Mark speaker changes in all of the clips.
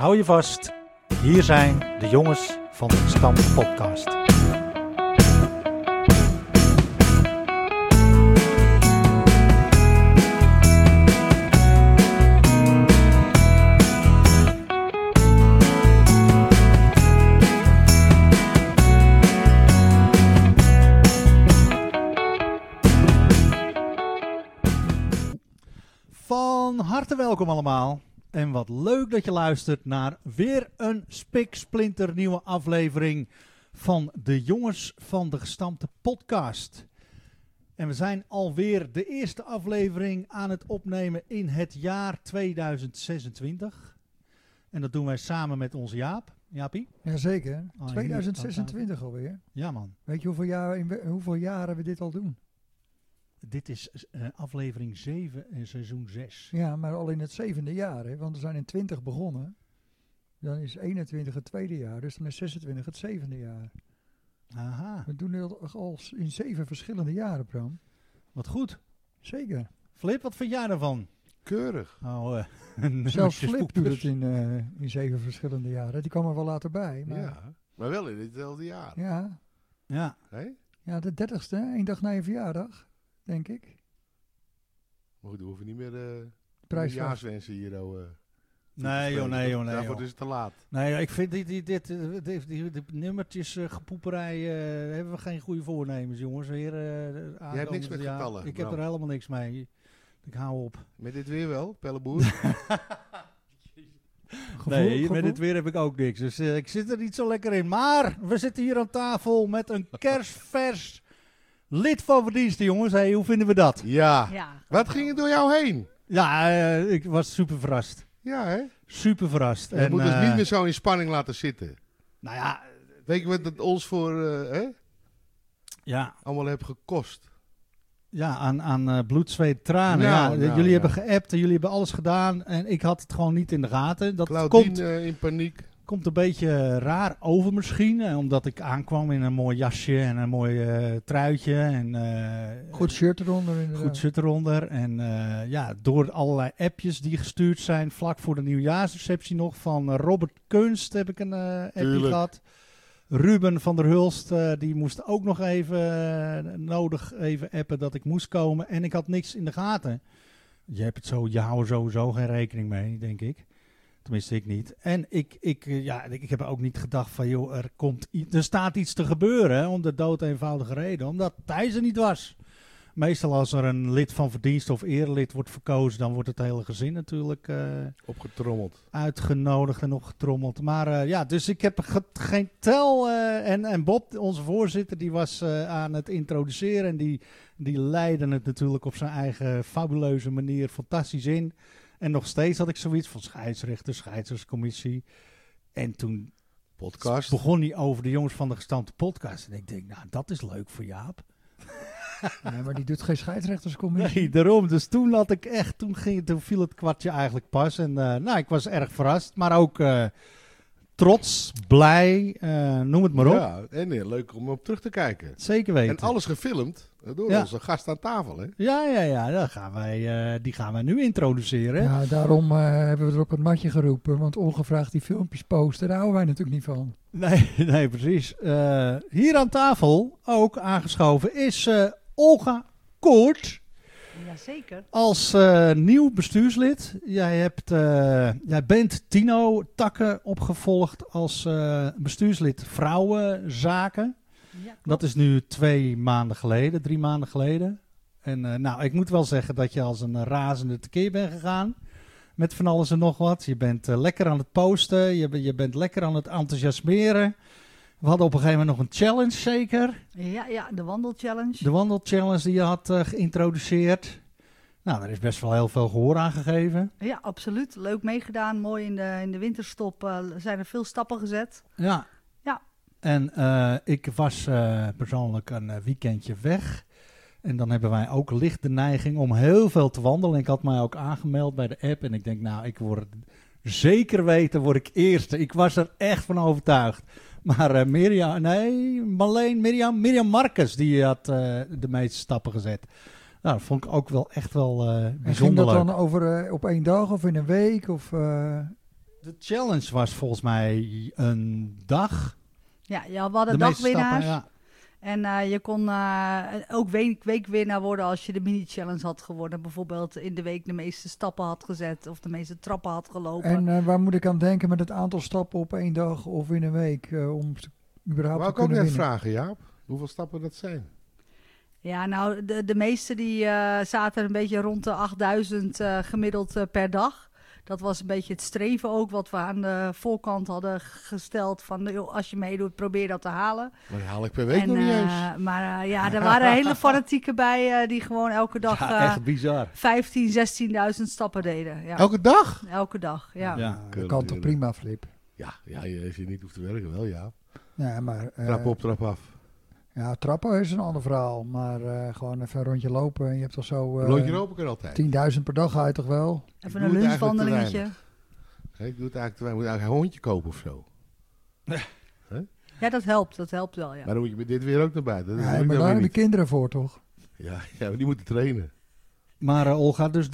Speaker 1: Hou je vast, hier zijn de jongens van de Gestampte Podcast. Van harte welkom allemaal. En wat leuk dat je luistert naar weer een spiksplinternieuwe aflevering van de jongens van de Gestampte Podcast. En we zijn alweer de eerste aflevering aan het opnemen in het jaar 2026. En dat doen wij samen met onze Jaap. Jaapie?
Speaker 2: Jazeker, 2026 alweer.
Speaker 1: Ja man.
Speaker 2: Weet je hoeveel jaren we dit al doen?
Speaker 1: Dit is aflevering 7 en seizoen 6.
Speaker 2: Ja, maar al in het 7e jaar, hè? Want we zijn in 20 begonnen. Dan is 21 het tweede jaar, dus dan is 26 het 7e jaar.
Speaker 1: Aha.
Speaker 2: We doen het al in 7 verschillende jaren, Bram.
Speaker 1: Wat goed.
Speaker 2: Zeker.
Speaker 1: Flip, wat vind jij ervan?
Speaker 3: Keurig.
Speaker 1: Oh,
Speaker 2: Zelfs Flip doet het in 7 verschillende jaren. Die kwam er wel later bij. Maar
Speaker 3: Ja, maar wel in hetzelfde jaar.
Speaker 2: ja,
Speaker 1: Ja.
Speaker 3: Hey?
Speaker 2: ja, de 30ste, één dag na je verjaardag, denk ik.
Speaker 3: Maar goed, we hoeven niet meer
Speaker 2: Prijs
Speaker 3: jaarswensen hier.
Speaker 1: Nee joh.
Speaker 3: Daarvoor
Speaker 1: joh.
Speaker 3: is het te laat.
Speaker 1: Nee, ik vind die nummertjes gepoeperij, hebben we geen goede voornemens, jongens. Weer,
Speaker 3: Jij hebt niks met getallen,
Speaker 1: Ik heb
Speaker 3: Bram.
Speaker 1: er helemaal niks mee. Ik hou op.
Speaker 3: Met dit weer wel, Pelleboer?
Speaker 1: Met dit weer heb ik ook niks. Dus ik zit er niet zo lekker in. Maar we zitten hier aan tafel met een kerstvers lid van verdiensten, jongens. Hey, hoe vinden we dat?
Speaker 3: Ja.
Speaker 4: Ja.
Speaker 3: Wat ging er door jou heen?
Speaker 1: Ja, ik was super verrast.
Speaker 3: Ja, hè?
Speaker 1: Super verrast.
Speaker 3: Je moet ons niet meer zo in spanning laten zitten.
Speaker 1: Nou ja,
Speaker 3: Weet je wat het ons voor
Speaker 1: ja.
Speaker 3: allemaal heeft gekost?
Speaker 1: Ja, aan bloed, zweet, tranen.
Speaker 3: Nou,
Speaker 1: jullie hebben geappt en jullie hebben alles gedaan. En ik had het gewoon niet in de gaten. Dat
Speaker 3: Claudine in paniek.
Speaker 1: komt een beetje raar over misschien. Omdat ik aankwam in een mooi jasje en een mooi truitje. En,
Speaker 2: Goed shirt eronder inderdaad.
Speaker 1: goed shirt eronder. En door allerlei appjes die gestuurd zijn. Vlak voor de nieuwjaarsreceptie nog. Van Robert Kunst heb ik een appje
Speaker 3: Tuurlijk.
Speaker 1: gehad. Ruben van der Hulst, die moest ook nog even appen dat ik moest komen. En ik had niks in de gaten. Je houdt er sowieso geen rekening mee, denk ik. Tenminste, ik niet. En ik heb ook niet gedacht van, joh, er staat iets te gebeuren. Om de dood eenvoudige reden. Omdat Thijs er niet was. Meestal als er een lid van verdiensten of erelid wordt verkozen, dan wordt het hele gezin natuurlijk
Speaker 3: Opgetrommeld.
Speaker 1: uitgenodigd en opgetrommeld. Maar dus ik heb geen tel. En Bob, onze voorzitter, die was aan het introduceren. En die leidde het natuurlijk op zijn eigen fabuleuze manier fantastisch in. En nog steeds had ik zoiets van scheidsrechterscommissie. En toen
Speaker 3: Podcast.
Speaker 1: begon hij over de jongens van de Gestampte Podcast. En ik denk, nou, dat is leuk voor Jaap.
Speaker 2: Nee, maar die doet geen scheidsrechterscommissie.
Speaker 1: Nee, daarom. Dus toen had ik echt, toen viel het kwartje eigenlijk pas. En ik was erg verrast, maar ook trots, blij, noem het maar op.
Speaker 3: Ja, en leuk om op terug te kijken.
Speaker 1: Zeker weten.
Speaker 3: En alles gefilmd door
Speaker 1: Ja.
Speaker 3: onze gast aan tafel, hè?
Speaker 1: Ja, die gaan wij nu introduceren.
Speaker 2: Ja, daarom hebben we er op het matje geroepen. Want ongevraagd die filmpjes posten, daar houden wij natuurlijk niet van.
Speaker 1: Nee, precies. Hier aan tafel, ook aangeschoven, is Olga Koort.
Speaker 4: Jazeker.
Speaker 1: Als nieuw bestuurslid. Jij bent Tino Takke opgevolgd als bestuurslid vrouwenzaken.
Speaker 4: Ja,
Speaker 1: Dat is nu 3 maanden geleden. En ik moet wel zeggen dat je als een razende tekeer bent gegaan. Met van alles en nog wat. Je bent lekker aan het posten. Je bent lekker aan het enthousiasmeren. We hadden op een gegeven moment nog een challenge zeker.
Speaker 4: Ja, de wandelchallenge.
Speaker 1: De wandelchallenge die je had geïntroduceerd. Nou, daar is best wel heel veel gehoor aan gegeven.
Speaker 4: Ja, absoluut. Leuk meegedaan. Mooi in de winterstop zijn er veel stappen gezet.
Speaker 1: Ja.
Speaker 4: Ja.
Speaker 1: En ik was persoonlijk een weekendje weg. En dan hebben wij ook licht de neiging om heel veel te wandelen. Ik had mij ook aangemeld bij de app. En ik denk, ik word zeker weten, word ik eerste. Ik was er echt van overtuigd. Maar Mirjam Marcus, die had de meeste stappen gezet. Nou, dat vond ik ook wel echt wel
Speaker 2: En
Speaker 1: bijzonder
Speaker 2: ging dat
Speaker 1: leuk.
Speaker 2: dan over op 1 dag of in een week? Of,
Speaker 1: De challenge was volgens mij een dag.
Speaker 4: Ja, we hadden
Speaker 1: De meeste
Speaker 4: dagwinnaars.
Speaker 1: stappen, ja.
Speaker 4: En je kon ook weekwinnaar worden als je de mini-challenge had gewonnen. Bijvoorbeeld in de week de meeste stappen had gezet of de meeste trappen had gelopen.
Speaker 2: En waar moet ik aan denken met het aantal stappen op 1 dag of in een week om überhaupt
Speaker 3: Wou
Speaker 2: te
Speaker 3: ik ook
Speaker 2: kunnen
Speaker 3: net
Speaker 2: winnen?
Speaker 3: vragen, Jaap. Hoeveel stappen dat zijn?
Speaker 4: Ja, nou, de meeste die zaten een beetje rond de 8000 gemiddeld per dag. Dat was een beetje het streven ook, wat we aan de voorkant hadden gesteld. Van, joh, als je meedoet, probeer dat te halen.
Speaker 3: Maar dat haal ik per week nog niet eens.
Speaker 4: Maar ja, er waren hele fanatieken bij die gewoon elke dag
Speaker 1: Ja, echt bizar.
Speaker 4: 15.000, 16.000 stappen deden. Ja.
Speaker 3: Elke dag?
Speaker 4: Elke dag, ja.
Speaker 1: Ja.
Speaker 2: Dat kan toch prima, Flip?
Speaker 3: Ja, als je niet hoeft te werken, wel ja.
Speaker 2: Ja, maar
Speaker 3: Trap op, trap af.
Speaker 2: ja, trappen is een ander verhaal. Maar gewoon even een rondje lopen en je hebt toch zo
Speaker 3: Rondje lopen kan altijd.
Speaker 2: 10.000 per dag ga je toch wel?
Speaker 4: Even
Speaker 3: doe
Speaker 4: een
Speaker 3: het eigenlijk te
Speaker 4: lunchwandelingetje.
Speaker 3: Ik doe het eigenlijk te weinig. Moet eigenlijk een hondje kopen of zo.
Speaker 4: Ja, dat helpt wel, ja.
Speaker 3: Maar dan moet je met dit weer ook naar buiten. Dat
Speaker 2: Ja,
Speaker 3: doe ik
Speaker 2: maar
Speaker 3: dan
Speaker 2: daar
Speaker 3: weer
Speaker 2: hebben de
Speaker 3: niet.
Speaker 2: kinderen voor, toch?
Speaker 3: Ja, maar die moeten trainen.
Speaker 1: Maar Olga, dus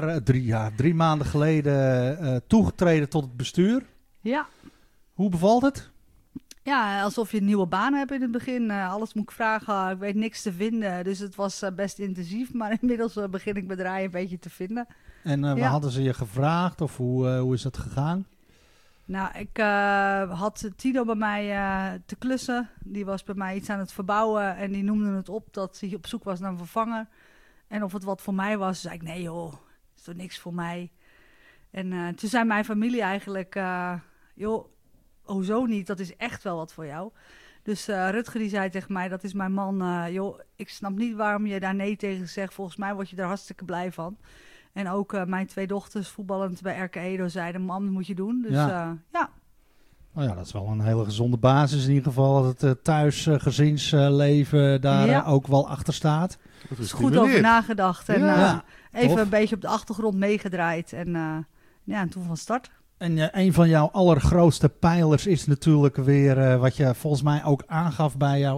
Speaker 1: 3 maanden geleden toegetreden tot het bestuur.
Speaker 4: Ja.
Speaker 1: Hoe bevalt het?
Speaker 4: Ja, alsof je een nieuwe baan hebt in het begin. Alles moet ik vragen, ik weet niks te vinden. Dus het was best intensief, maar inmiddels begin ik mijn draai een beetje te vinden.
Speaker 1: En waar
Speaker 4: Ja.
Speaker 1: hadden ze je gevraagd of hoe is dat gegaan?
Speaker 4: Nou, ik had Tino bij mij te klussen. Die was bij mij iets aan het verbouwen en die noemde het op dat hij op zoek was naar een vervanger. En of het wat voor mij was, zei ik, nee joh, is toch niks voor mij. En toen zei mijn familie eigenlijk, joh, hoezo niet, dat is echt wel wat voor jou. Dus Rutger die zei tegen mij, dat is mijn man, joh, ik snap niet waarom je daar nee tegen zegt. Volgens mij word je er hartstikke blij van. En ook mijn 2 dochters voetballend bij RK Edo zeiden, mam, dat moet je doen. Dus
Speaker 1: Ja.
Speaker 4: ja.
Speaker 1: Nou ja, dat is wel een hele gezonde basis in ieder geval. Dat het thuisgezinsleven daar
Speaker 4: Ja.
Speaker 1: ook wel achter staat.
Speaker 3: Dat
Speaker 4: is goed over nagedacht. En
Speaker 1: Ja,
Speaker 4: even
Speaker 1: tof.
Speaker 4: een beetje op de achtergrond meegedraaid. En en toen van start.
Speaker 1: En een van jouw allergrootste pijlers is natuurlijk weer wat je volgens mij ook aangaf bij jouw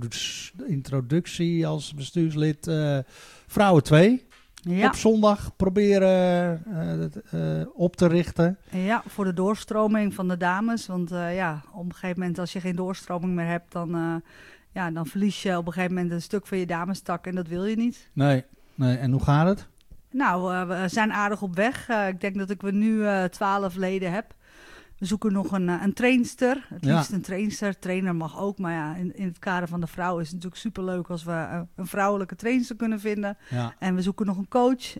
Speaker 1: introductie als bestuurslid. Vrouwen 2.
Speaker 4: Ja.
Speaker 1: Op zondag proberen op te richten.
Speaker 4: Ja, voor de doorstroming van de dames. Want op een gegeven moment als je geen doorstroming meer hebt, dan verlies je op een gegeven moment een stuk van je damestak. En dat wil je niet.
Speaker 1: Nee. En hoe gaat het?
Speaker 4: Nou, we zijn aardig op weg. Ik denk dat ik nu 12 leden heb. We zoeken nog een trainster. Het
Speaker 1: Ja.
Speaker 4: liefst een trainster. Trainer mag ook. Maar ja, in het kader van de vrouw is het natuurlijk superleuk als we een vrouwelijke trainster kunnen vinden.
Speaker 1: Ja.
Speaker 4: En we zoeken nog een coach.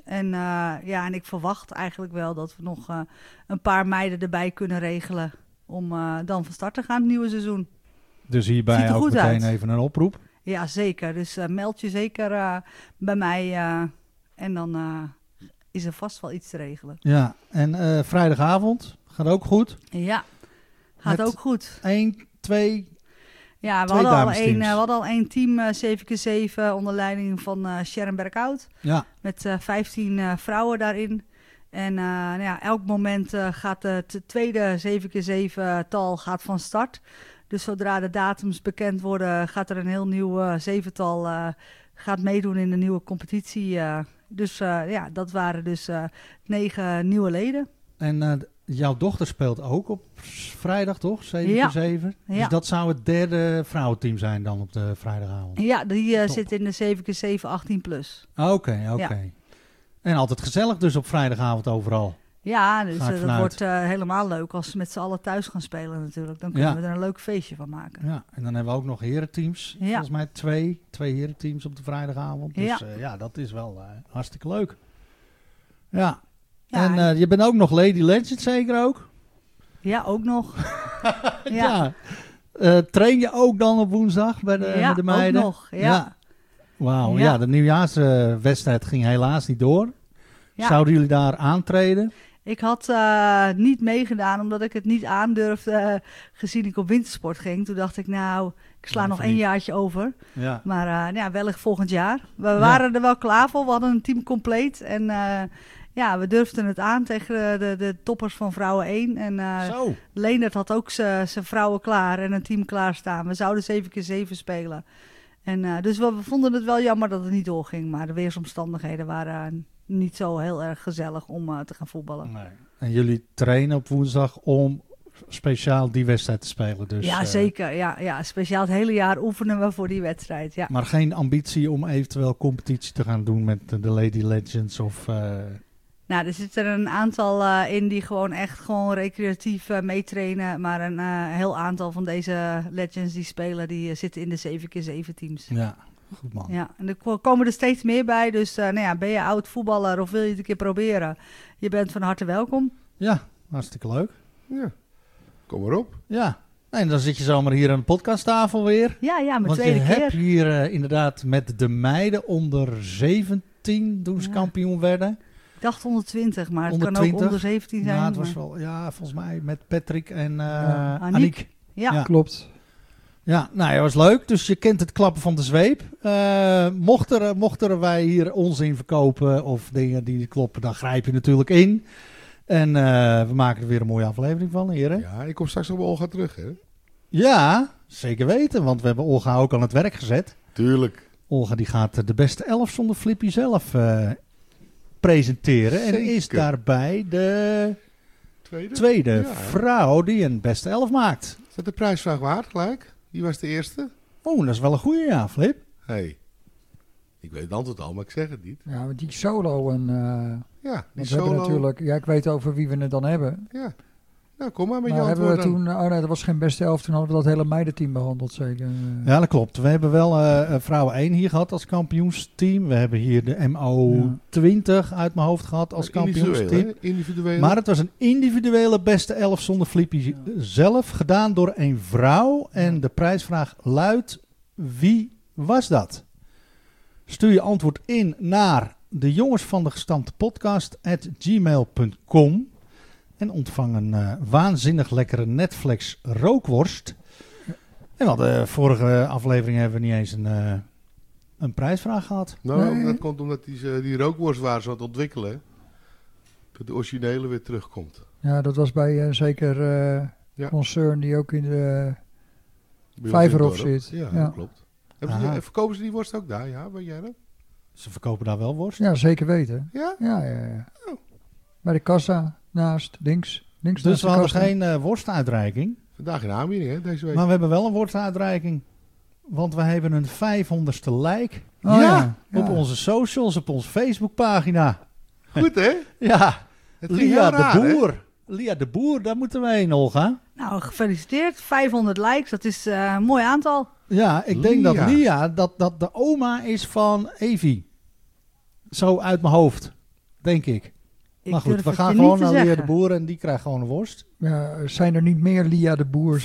Speaker 4: En ik verwacht eigenlijk wel dat we nog een paar meiden erbij kunnen regelen. Om dan van start te gaan het nieuwe seizoen.
Speaker 1: Dus
Speaker 4: Ziet
Speaker 1: hierbij
Speaker 4: er
Speaker 1: ook
Speaker 4: goed
Speaker 1: meteen
Speaker 4: uit.
Speaker 1: even een oproep.
Speaker 4: Ja, zeker. Dus meld je zeker bij mij. En dan is er vast wel iets te regelen.
Speaker 1: Ja, en vrijdagavond gaat ook goed.
Speaker 4: Ja, gaat
Speaker 1: Met
Speaker 4: ook goed.
Speaker 1: 1, 2.
Speaker 4: Ja, we
Speaker 1: 2
Speaker 4: hadden
Speaker 1: damesteams.
Speaker 4: al één team 7x7 onder leiding van Sharon Berkhout.
Speaker 1: Ja,
Speaker 4: Met 15 vrouwen daarin. En elk moment gaat het tweede 7x7-tal gaat van start. Dus zodra de datums bekend worden, gaat er een heel nieuw 7-tal gaat meedoen in de nieuwe competitie. Dat waren dus 9 nieuwe leden.
Speaker 1: en jouw dochter speelt ook op vrijdag, toch? 7x7.
Speaker 4: Ja.
Speaker 1: Dus dat zou het derde vrouwenteam zijn dan op de vrijdagavond.
Speaker 4: Ja, die
Speaker 1: Top.
Speaker 4: zit in de 7x7 18+.
Speaker 1: Oké.
Speaker 4: Ja.
Speaker 1: En altijd gezellig dus op vrijdagavond overal.
Speaker 4: Ja, dus
Speaker 1: Ga ik
Speaker 4: dat
Speaker 1: vanuit.
Speaker 4: wordt helemaal leuk als ze met z'n allen thuis gaan spelen natuurlijk. Dan kunnen
Speaker 1: Ja.
Speaker 4: we er een leuk feestje van maken.
Speaker 1: Ja, en dan hebben we ook nog herenteams.
Speaker 4: Ja.
Speaker 1: Volgens mij twee herenteams op de vrijdagavond. Dus dat is wel hartstikke leuk. Ja.
Speaker 4: Ja,
Speaker 1: En je bent ook nog Lady Legend zeker ook?
Speaker 4: ja, ook nog.
Speaker 1: Ja. Train je ook dan op woensdag bij de meiden?
Speaker 4: ook nog. Ja.
Speaker 1: Wauw,
Speaker 4: Ja.
Speaker 1: ja, de nieuwjaarswedstrijd ging helaas niet door.
Speaker 4: Ja.
Speaker 1: Zouden jullie daar aantreden?
Speaker 4: Ik had niet meegedaan omdat ik het niet aandurfde gezien ik op wintersport ging. Toen dacht ik, nou, ik sla
Speaker 1: Ja,
Speaker 4: nog
Speaker 1: even
Speaker 4: 1
Speaker 1: niet.
Speaker 4: jaartje over.
Speaker 1: Ja.
Speaker 4: Maar wellicht volgend jaar. We waren er wel klaar voor. We hadden een team compleet. En we durfden het aan tegen de toppers van Vrouwen 1. En
Speaker 1: Zo.
Speaker 4: Leendert had ook zijn vrouwen klaar en een team klaarstaan. We zouden 7x7 spelen. En dus we vonden het wel jammer dat het niet doorging. Maar de weersomstandigheden waren niet zo heel erg gezellig om te gaan voetballen.
Speaker 1: Nee. En jullie trainen op woensdag om speciaal die wedstrijd te spelen. Dus,
Speaker 4: Ja, zeker. Ja, speciaal het hele jaar oefenen we voor die wedstrijd. Ja.
Speaker 1: Maar geen ambitie om eventueel competitie te gaan doen met de Lady Legends of...
Speaker 4: Nou, er zitten een aantal in die gewoon recreatief meetrainen. Maar een heel aantal van deze legends die spelen, die zitten in de 7x7 teams.
Speaker 1: Ja, goed man.
Speaker 4: Ja, en er komen er steeds meer bij. Dus ben je oud voetballer of wil je het een keer proberen? Je bent van harte welkom.
Speaker 1: Ja, hartstikke leuk.
Speaker 3: Ja, kom maar op.
Speaker 1: Ja, en dan zit je zomaar hier aan de podcasttafel weer.
Speaker 4: Ja, mijn
Speaker 1: Want
Speaker 4: tweede
Speaker 1: je
Speaker 4: keer.
Speaker 1: hebt hier inderdaad met de meiden onder 17 toen ze kampioen werden.
Speaker 4: Ik dacht 120, maar het
Speaker 1: Onder
Speaker 4: kan
Speaker 1: 20.
Speaker 4: ook onder 17 zijn.
Speaker 1: Ja, het was
Speaker 4: maar-
Speaker 1: wel, volgens mij met Patrick en
Speaker 4: Aniek.
Speaker 1: Aniek.
Speaker 4: Ja.
Speaker 1: Ja.
Speaker 2: Klopt.
Speaker 1: Ja, nou, dat was leuk. Dus je kent het klappen van de zweep. Mochten wij hier onzin verkopen of dingen die niet kloppen, dan grijp je natuurlijk in. En we maken er weer een mooie aflevering van, heren.
Speaker 3: Ja, ik kom straks op Olga terug, hè?
Speaker 1: Ja, zeker weten, want we hebben Olga ook aan het werk gezet.
Speaker 3: Tuurlijk.
Speaker 1: Olga die gaat de beste 11 zonder Flippy zelf presenteren. En
Speaker 3: Zeker.
Speaker 1: is daarbij de tweede
Speaker 3: Ja.
Speaker 1: vrouw die een beste 11 maakt.
Speaker 3: Is dat de prijsvraag waard gelijk? Die was de eerste?
Speaker 1: Oeh, dat is wel een goeie, ja, Flip.
Speaker 3: Hey. Ik weet het antwoord al, maar ik zeg het niet.
Speaker 2: Ja, want die solo en...
Speaker 3: Ja, die
Speaker 2: want we hebben
Speaker 3: solo.
Speaker 2: natuurlijk... Ja, ik weet over wie we het dan hebben.
Speaker 3: Ja. Nou, kom maar met
Speaker 2: Maar
Speaker 3: je
Speaker 2: hebben we
Speaker 3: antwoord dan.
Speaker 2: toen... Oh nee, dat was geen beste 11. Toen hadden we dat hele meidenteam behandeld, zeker.
Speaker 1: Ja, dat klopt. We hebben wel vrouwen 1 hier gehad als kampioensteam. We hebben hier de MO20 uit mijn hoofd gehad als kampioensteam.
Speaker 3: Individueel, hè? Individueel.
Speaker 1: Maar het was een individuele beste 11 zonder Flippy zelf, gedaan door een vrouw. En de prijsvraag luidt, wie was dat? Stuur je antwoord in naar de jongens van de gestampte podcast @gmail.com en ontvang een waanzinnig lekkere Netflix rookworst. En we hadden vorige aflevering hebben we niet eens een prijsvraag gehad.
Speaker 3: Nou,
Speaker 2: Nee.
Speaker 3: dat komt omdat die rookworst waren ze aan het ontwikkelen. Hè? Dat de originele weer terugkomt.
Speaker 2: Ja, dat was bij zeker
Speaker 3: Ja.
Speaker 2: Concern die ook in de
Speaker 3: Bij ons
Speaker 2: Vijverhof
Speaker 3: in het dorp.
Speaker 2: zit.
Speaker 3: Ja,
Speaker 2: Ja.
Speaker 3: dat klopt. Hebben ze
Speaker 1: Aha.
Speaker 3: verkopen ze die worst ook daar? Ja, weet jij dat?
Speaker 1: Ze verkopen daar wel worst.
Speaker 2: Ja, zeker weten.
Speaker 3: Ja?
Speaker 2: Ja.
Speaker 3: Oh.
Speaker 2: Bij de kassa, naast, links
Speaker 1: Dus
Speaker 2: naast
Speaker 1: we
Speaker 2: de
Speaker 1: hadden
Speaker 2: kassa.
Speaker 1: geen worstuitreiking.
Speaker 3: Vandaag in aanbieding, hè, deze week.
Speaker 1: Maar we hebben wel een worstuitreiking. Want we hebben een 500ste like
Speaker 2: Oh, ja.
Speaker 1: op onze socials, op onze Facebookpagina.
Speaker 3: Goed, hè?
Speaker 1: Ja,
Speaker 3: Het ging
Speaker 1: Lia
Speaker 3: heel raar,
Speaker 1: de
Speaker 3: hè?
Speaker 1: Boer. Lia de Boer, daar moeten we heen, Olga.
Speaker 4: Nou, gefeliciteerd. 500 likes, dat is een mooi aantal.
Speaker 1: Ja, ik denk dat
Speaker 3: Lia.
Speaker 1: Lia, dat de oma is van Evie. Zo uit mijn hoofd, denk ik.
Speaker 4: Ik
Speaker 1: Maar goed,
Speaker 4: durf
Speaker 1: we
Speaker 4: het
Speaker 1: gaan
Speaker 4: je
Speaker 1: gewoon
Speaker 4: niet te
Speaker 1: naar Lia de
Speaker 4: zeggen.
Speaker 1: Boer en die krijgt gewoon een worst.
Speaker 2: Ja, zijn er niet meer Lia de Boers?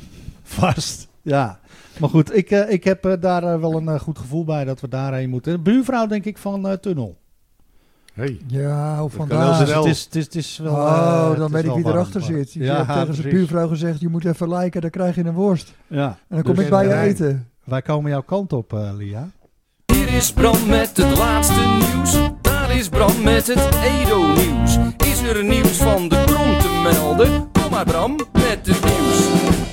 Speaker 1: Vast, ja. Maar goed, ik heb daar wel een goed gevoel bij dat we daarheen moeten. De buurvrouw denk ik van Tunnel.
Speaker 3: Hey.
Speaker 2: Ja, hoe
Speaker 3: kan
Speaker 2: vandaar.
Speaker 3: heel snel.
Speaker 1: Het is wel...
Speaker 2: Oh,
Speaker 1: het
Speaker 2: dan
Speaker 1: is
Speaker 2: weet ik
Speaker 1: wel
Speaker 2: wie
Speaker 1: warm,
Speaker 2: erachter
Speaker 1: warm.
Speaker 2: zit. Die
Speaker 1: Ja,
Speaker 2: heeft tegen zijn
Speaker 1: precies.
Speaker 2: buurvrouw gezegd, je moet even liken, dan krijg je een worst.
Speaker 1: Ja.
Speaker 2: En dan kom
Speaker 1: Dus
Speaker 2: ik bij je
Speaker 3: nee.
Speaker 2: eten.
Speaker 1: wij komen jouw kant op, Lia.
Speaker 5: Hier is Bram met het laatste nieuws. Daar is Bram met het Edo-nieuws. Is er nieuws van de krom te melden? Kom maar Bram met het nieuws.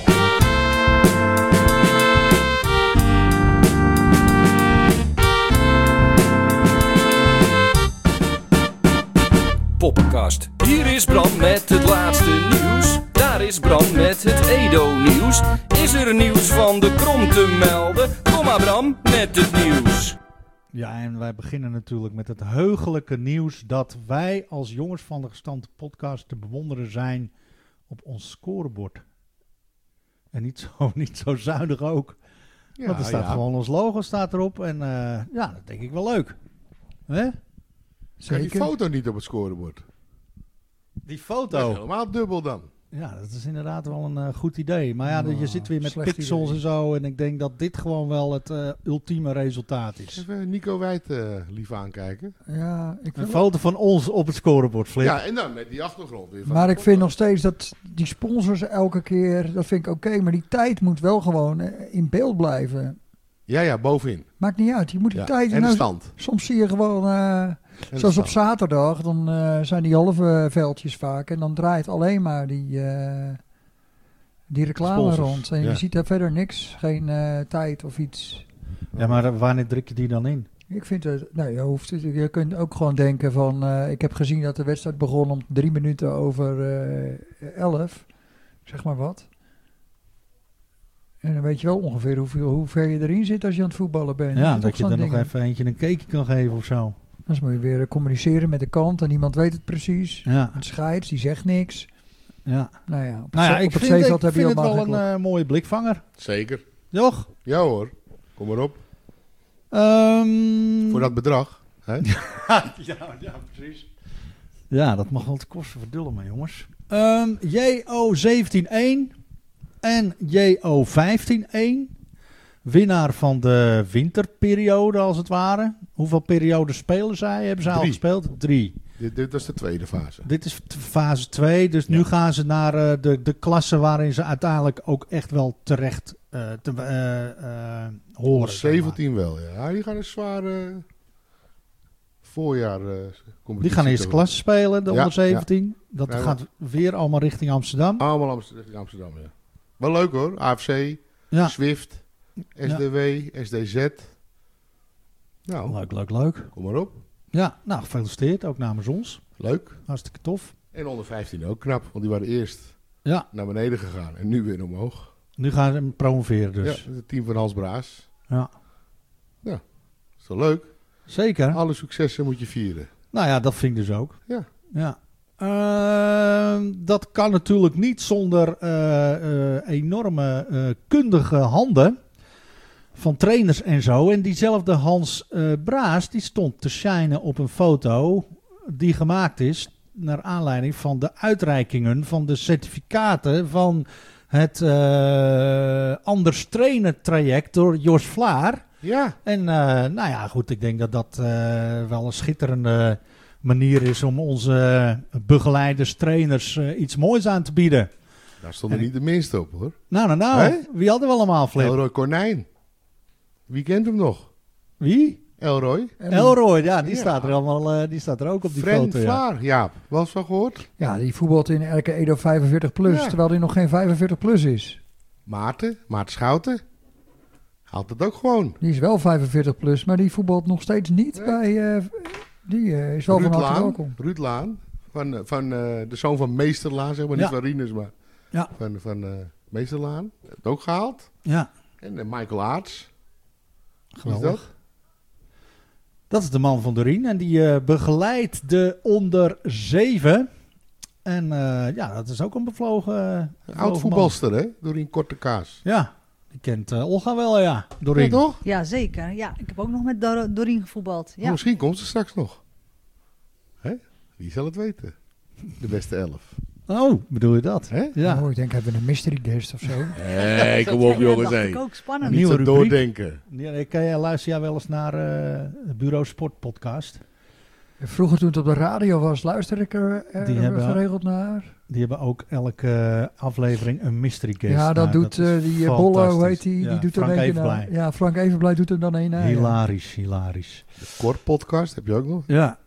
Speaker 5: Poppenkast. Hier is Bram met het laatste nieuws. Daar is Bram met het Edo-nieuws. Is er nieuws van de krom te melden? Kom maar Bram met het nieuws.
Speaker 1: Ja, en wij beginnen natuurlijk met het heugelijke nieuws dat wij als jongens van de gestampte podcast te bewonderen zijn op ons scorebord. En niet zo zuinig ook.
Speaker 3: Ja,
Speaker 1: Want er staat
Speaker 3: ja.
Speaker 1: gewoon ons logo staat erop. En ja, dat denk ik wel leuk. Hè?
Speaker 3: Kijk, die
Speaker 2: Zeker.
Speaker 3: foto niet op het scorebord.
Speaker 1: Die
Speaker 3: Dat is
Speaker 1: foto.
Speaker 3: helemaal dubbel dan.
Speaker 1: Ja, dat is inderdaad wel een goed idee. Maar ja,
Speaker 2: Nou,
Speaker 1: je zit weer met
Speaker 2: slecht
Speaker 1: pixels
Speaker 2: idee.
Speaker 1: en zo. En ik denk dat dit gewoon wel het ultieme resultaat is.
Speaker 3: Even Nico Wijd lief aankijken.
Speaker 2: Ja, ik
Speaker 1: Een
Speaker 2: vind,
Speaker 1: foto van ons op het scorebord, Flip.
Speaker 3: Ja, en dan met die achtergrond weer. Van
Speaker 2: maar
Speaker 3: de
Speaker 2: ik vind nog
Speaker 3: podcast.
Speaker 2: steeds dat die sponsors elke keer, dat vind ik oké, maar die tijd moet wel gewoon in beeld blijven.
Speaker 3: Ja, bovenin.
Speaker 2: Maakt niet uit, je moet die
Speaker 3: Ja.
Speaker 2: tijd...
Speaker 3: En de
Speaker 2: nou,
Speaker 3: stand.
Speaker 2: soms zie je gewoon,
Speaker 3: En de
Speaker 2: zoals op
Speaker 3: stand.
Speaker 2: zaterdag, dan zijn die halve veldjes vaak en dan draait alleen maar die reclame
Speaker 3: Sponsors,
Speaker 2: rond. En
Speaker 3: ja.
Speaker 2: je ziet daar verder niks, geen tijd of iets.
Speaker 1: Ja, maar wanneer druk je die dan in?
Speaker 2: Ik vind het, je kunt ook gewoon denken van, ik heb gezien dat de wedstrijd begon om 3 minuten over 11, zeg maar wat. En dan weet je wel ongeveer hoe ver je erin zit als je aan het voetballen bent.
Speaker 1: Ja,
Speaker 2: is
Speaker 1: dat
Speaker 2: toch
Speaker 1: je
Speaker 2: zo'n
Speaker 1: er nog
Speaker 2: ding.
Speaker 1: even eentje een cakeje kan geven of zo.
Speaker 2: Dan moet je weer communiceren met de kant en niemand weet het precies.
Speaker 1: Ja,
Speaker 2: Het scheids, die zegt niks.
Speaker 1: ja.
Speaker 2: Nou ja, op
Speaker 1: Ik
Speaker 2: het
Speaker 1: vind
Speaker 2: zeeveld heb je
Speaker 1: het
Speaker 2: allemaal
Speaker 1: wel
Speaker 2: geen klap.
Speaker 1: een mooie blikvanger.
Speaker 3: Zeker.
Speaker 1: Toch?
Speaker 3: Ja hoor. Kom maar op. Voor dat bedrag. Hè?
Speaker 1: ja, precies. Ja, dat mag wel te kosten verdullen, maar jongens. JO 17-1 en JO 15-1. Winnaar van de winterperiode, als het ware. Hoeveel periodes spelen zij? Hebben zij al
Speaker 3: 3.
Speaker 1: gespeeld? 3.
Speaker 3: Dit was de tweede fase.
Speaker 1: Dit is fase 2, dus nu gaan ze naar de klasse waarin ze uiteindelijk ook echt wel terecht horen.
Speaker 3: Onder 17 wel, ja. Die gaan een zware voorjaar competitie.
Speaker 1: Die gaan eerst
Speaker 3: toch?
Speaker 1: klasse spelen, de
Speaker 3: Ja,
Speaker 1: onder 17. Dat
Speaker 3: Ja,
Speaker 1: gaat weer allemaal richting Amsterdam.
Speaker 3: Allemaal Amsterdam, ja. Wel leuk hoor. AFC,
Speaker 1: Ja,
Speaker 3: Zwift, SDW, SDZ. Nou,
Speaker 1: leuk.
Speaker 3: kom maar op.
Speaker 1: Ja, nou, gefeliciteerd, ook namens ons.
Speaker 3: Leuk.
Speaker 1: Hartstikke tof.
Speaker 3: En onder 15 ook knap, want die waren eerst
Speaker 1: Ja,
Speaker 3: naar beneden gegaan en nu weer omhoog.
Speaker 1: nu gaan ze hem promoveren dus.
Speaker 3: Ja, het team van Hans Braas.
Speaker 1: Ja.
Speaker 3: Is toch leuk?
Speaker 1: Zeker.
Speaker 3: Alle successen moet je vieren.
Speaker 1: Nou ja, dat vind ik dus ook.
Speaker 3: Ja.
Speaker 1: Dat kan natuurlijk niet zonder enorme kundige handen van trainers en zo. En diezelfde Hans Braas, die stond te shinen op een foto die gemaakt is naar aanleiding van de uitreikingen van de certificaten van het Anders Trainen traject door Jos Vlaar.
Speaker 3: Ja,
Speaker 1: En nou ja, goed, ik denk dat dat wel een schitterende manier is om onze begeleiders, trainers iets moois aan te bieden.
Speaker 3: daar stonden niet de minste op hoor.
Speaker 1: Nou,
Speaker 3: Hè?
Speaker 1: wie hadden we allemaal, Flip?
Speaker 3: Elroy Konijn. Wie kent hem nog?
Speaker 1: Wie?
Speaker 3: Elroy.
Speaker 1: Elroy, ja, die
Speaker 3: Ja.
Speaker 1: staat er allemaal, die staat er ook op die
Speaker 3: Fren
Speaker 1: foto. Ja.
Speaker 3: Vlaar, Jaap. Wel eens van gehoord?
Speaker 2: Ja, die voetbalt in elke Edo 45 plus,
Speaker 3: Ja.
Speaker 2: terwijl hij nog geen 45 plus is.
Speaker 3: Maarten Schouten. Haalt het ook gewoon.
Speaker 2: Die is wel 45 plus, maar die voetbalt nog steeds niet
Speaker 3: Nee.
Speaker 2: bij... die is wel van harte welkom.
Speaker 3: Ruud Laan. Van de zoon van Meester Laan, zeg maar. Niet
Speaker 1: Ja.
Speaker 3: van Rinus, maar
Speaker 1: Ja.
Speaker 3: van Meester Laan. Het ook gehaald.
Speaker 1: Ja,
Speaker 3: En Michael Aarts. Wie is
Speaker 1: geweldig.
Speaker 3: dat?
Speaker 1: Dat is de man van Doreen en die begeleidt de onder 7. En ja, dat is ook een bevlogen
Speaker 3: Oud
Speaker 1: man.
Speaker 3: voetbalster, hè? Doreen Korte Kaas.
Speaker 1: Ja, die kent Olga wel, ja. Doreen.
Speaker 3: Ja, toch?
Speaker 4: Ja, zeker. Ja, ik heb ook nog met Doreen gevoetbald. Ja.
Speaker 3: Oh, misschien komt ze straks nog. Hè? Wie zal het weten? De beste 11.
Speaker 1: Oh, bedoel je dat?
Speaker 3: Hè?
Speaker 1: Ja.
Speaker 2: Oh, ik denk, hebben we een mystery guest of zo?
Speaker 3: Hey, kom op
Speaker 4: Ja,
Speaker 3: jongens.
Speaker 4: dacht
Speaker 3: Hey.
Speaker 4: ik ook spannend.
Speaker 3: Niet
Speaker 1: Nieuwe
Speaker 3: zo
Speaker 1: rubriek.
Speaker 3: doordenken.
Speaker 1: Ja, luister jij wel eens naar het Bureau Sport podcast?
Speaker 2: Vroeger toen het op de radio was, luisterde ik er
Speaker 1: Die hebben-
Speaker 2: geregeld naar.
Speaker 1: Die hebben ook elke aflevering een mystery guest.
Speaker 2: Ja, dat
Speaker 1: Nou,
Speaker 2: doet
Speaker 1: is
Speaker 2: die Bolle, hoe
Speaker 1: fantastisch.
Speaker 2: heet die?
Speaker 1: Ja,
Speaker 2: Die doet er
Speaker 1: Frank
Speaker 2: een
Speaker 1: Evenblij.
Speaker 2: Ja, Frank Evenblij doet er dan een na. Ja.
Speaker 1: Hilarisch.
Speaker 3: De Kort podcast heb je ook nog.
Speaker 1: Ja.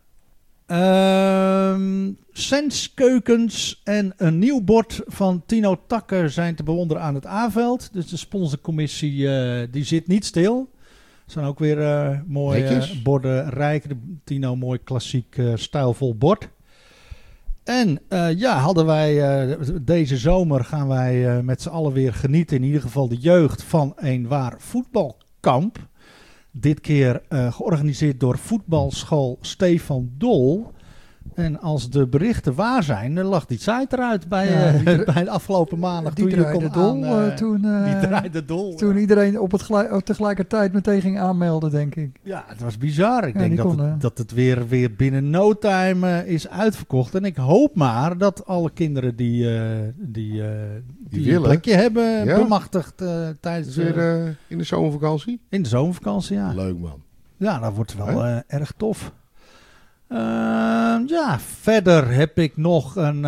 Speaker 1: Senskeukens en een nieuw bord van Tino Takker zijn te bewonderen aan het A-veld. Dus de sponsorcommissie die zit niet stil. Er zijn ook weer mooie
Speaker 3: Netjes.
Speaker 1: borden rijk. Tino, mooi klassiek stijlvol bord. En hadden wij deze zomer gaan wij met z'n allen weer genieten. In ieder geval de jeugd van een waar voetbalkamp. Dit keer georganiseerd door voetbalschool Stefan Dol. En als de berichten waar zijn, dan lag die site eruit bij,
Speaker 2: Ja,
Speaker 1: bij de afgelopen maandag.
Speaker 2: Die
Speaker 1: toen je
Speaker 2: draaide
Speaker 1: kon
Speaker 2: dol
Speaker 1: aan, die
Speaker 2: toen,
Speaker 1: draaide dol.
Speaker 2: toen iedereen op tegelijkertijd meteen ging aanmelden, denk ik.
Speaker 1: Ja, het was bizar. Ik
Speaker 2: Ja,
Speaker 1: denk
Speaker 2: die
Speaker 1: dat,
Speaker 2: kon,
Speaker 1: dat het weer binnen no time is uitverkocht. En ik hoop maar dat alle kinderen die een
Speaker 3: willen.
Speaker 1: plekje hebben
Speaker 3: Ja.
Speaker 1: bemachtigd tijdens
Speaker 3: Is weer in de zomervakantie.
Speaker 1: in de zomervakantie. Ja.
Speaker 3: Leuk man.
Speaker 1: Ja, dat wordt wel erg tof. Verder heb ik nog een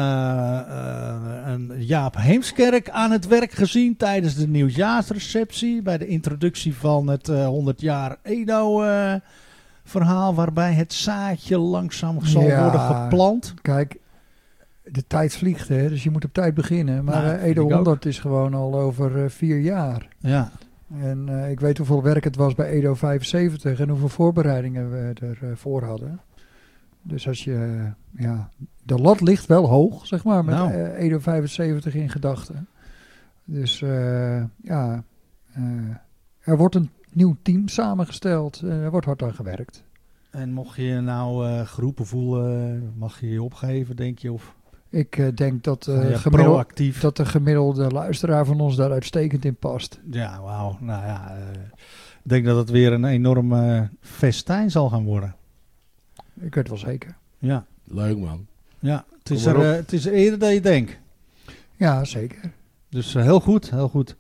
Speaker 1: Jaap Heemskerk aan het werk gezien tijdens de nieuwjaarsreceptie. Bij de introductie van het 100 jaar Edo verhaal, waarbij het zaadje langzaam zal
Speaker 2: Ja.
Speaker 1: worden geplant.
Speaker 2: Kijk, de tijd vliegt, hè, dus je moet op tijd beginnen. Maar
Speaker 1: Nou, vind
Speaker 2: Edo
Speaker 1: ik ook.
Speaker 2: 100 is gewoon al over 4 jaar.
Speaker 1: Ja,
Speaker 2: En ik weet hoeveel werk het was bij Edo 75 en hoeveel voorbereidingen we ervoor hadden. Dus als je, de lat ligt wel hoog, zeg maar, met Edo 75 in gedachten. Dus er wordt een nieuw team samengesteld. Er wordt hard aan gewerkt.
Speaker 1: En mocht je je nou geroepen voelen, mag je je opgeven, denk je? Of
Speaker 2: Ik denk dat,
Speaker 1: proactief?
Speaker 2: dat de gemiddelde luisteraar van ons daar uitstekend in past.
Speaker 1: Ja, wauw. Nou ja, ik denk dat het weer een enorm festijn zal gaan worden.
Speaker 2: Ik weet het wel zeker.
Speaker 1: Ja.
Speaker 3: Leuk, man.
Speaker 1: Ja,
Speaker 3: Kom maar op.
Speaker 1: het is eerder dan je denkt.
Speaker 2: Ja, zeker.
Speaker 1: Dus heel goed, heel goed.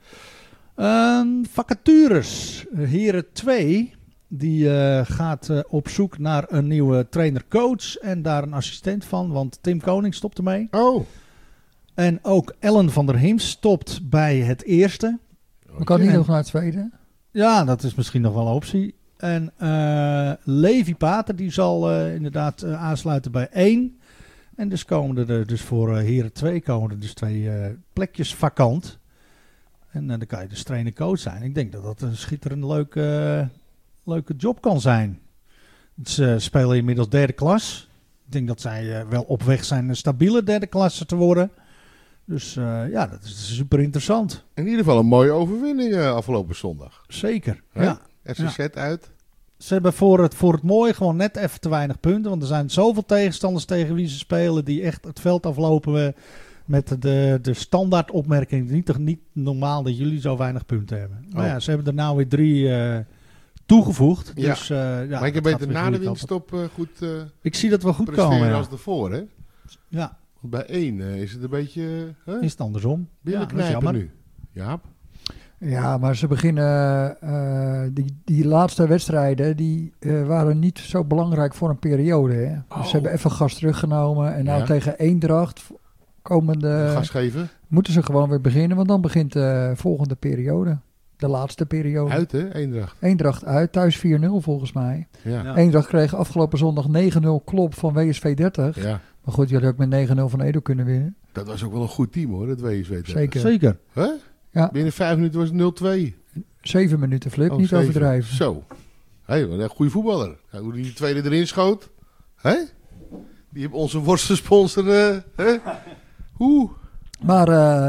Speaker 1: Vacatures. Heren 2, die gaat op zoek naar een nieuwe trainer-coach en daar een assistent van, want Tim Koning stopt ermee.
Speaker 3: Oh.
Speaker 1: En ook Ellen van der Hims stopt bij het eerste.
Speaker 2: Maar kan niet nog naar het tweede?
Speaker 1: Ja, dat is misschien nog wel een optie. En Levi Pater, die zal inderdaad aansluiten bij 1. En dus komen er dus voor heren 2 komen er dus 2 plekjes vakant. En dan kan je dus trainer-coach zijn. Ik denk dat dat een schitterende leuke job kan zijn. Ze spelen inmiddels 3e klas. Ik denk dat zij wel op weg zijn een stabiele 3e klasse te worden. Dus dat is super interessant.
Speaker 3: In ieder geval een mooie overwinning afgelopen zondag.
Speaker 1: Zeker,
Speaker 3: Hè?
Speaker 1: ja.
Speaker 3: SCZ uit.
Speaker 1: Ze hebben voor het mooie gewoon net even te weinig punten. Want er zijn zoveel tegenstanders tegen wie ze spelen die echt het veld aflopen met de standaard opmerking. Niet normaal dat jullie zo weinig punten hebben. Maar ja, ze hebben er nou weer 3 toegevoegd.
Speaker 3: Ja.
Speaker 1: Dus,
Speaker 3: Maar ik heb beter na de winststop goed
Speaker 1: ik zie dat we goed
Speaker 3: presteren
Speaker 1: komen. Ja.
Speaker 3: als ervoor, hè?
Speaker 1: Ja,
Speaker 3: Want bij 1 is het een beetje
Speaker 1: is het andersom.
Speaker 3: billen
Speaker 1: Ja, dat is
Speaker 3: knijpen
Speaker 1: jammer.
Speaker 3: nu. Jaap.
Speaker 2: Ja, maar ze beginnen... die laatste wedstrijden, die waren niet zo belangrijk voor een periode. Hè? Dus ze hebben even gas teruggenomen. En nou tegen Eendracht
Speaker 3: Gas geven.
Speaker 2: moeten ze gewoon weer beginnen. Want dan begint de volgende periode. De laatste periode.
Speaker 3: Uit, hè? Eendracht.
Speaker 2: Eendracht uit, thuis 4-0 volgens mij.
Speaker 3: Ja.
Speaker 1: Ja.
Speaker 2: Eendracht kreeg afgelopen zondag 9-0 klop van WSV 30.
Speaker 3: Ja.
Speaker 2: Maar goed, jullie hadden ook met 9-0 van Edo kunnen winnen.
Speaker 3: Dat was ook wel een goed team, hoor, het WSW.
Speaker 2: Zeker.
Speaker 1: Zeker.
Speaker 3: Hè?
Speaker 2: Ja.
Speaker 3: Binnen 5 minuten was het 0-2.
Speaker 2: 7 minuten flip, niet
Speaker 3: 7.
Speaker 2: overdrijven.
Speaker 3: Zo. Hé, wat een goede voetballer. Ja, hoe die tweede erin schoot. Hè? Die heeft onze worstensponsor. Hè? Hoe?
Speaker 2: Maar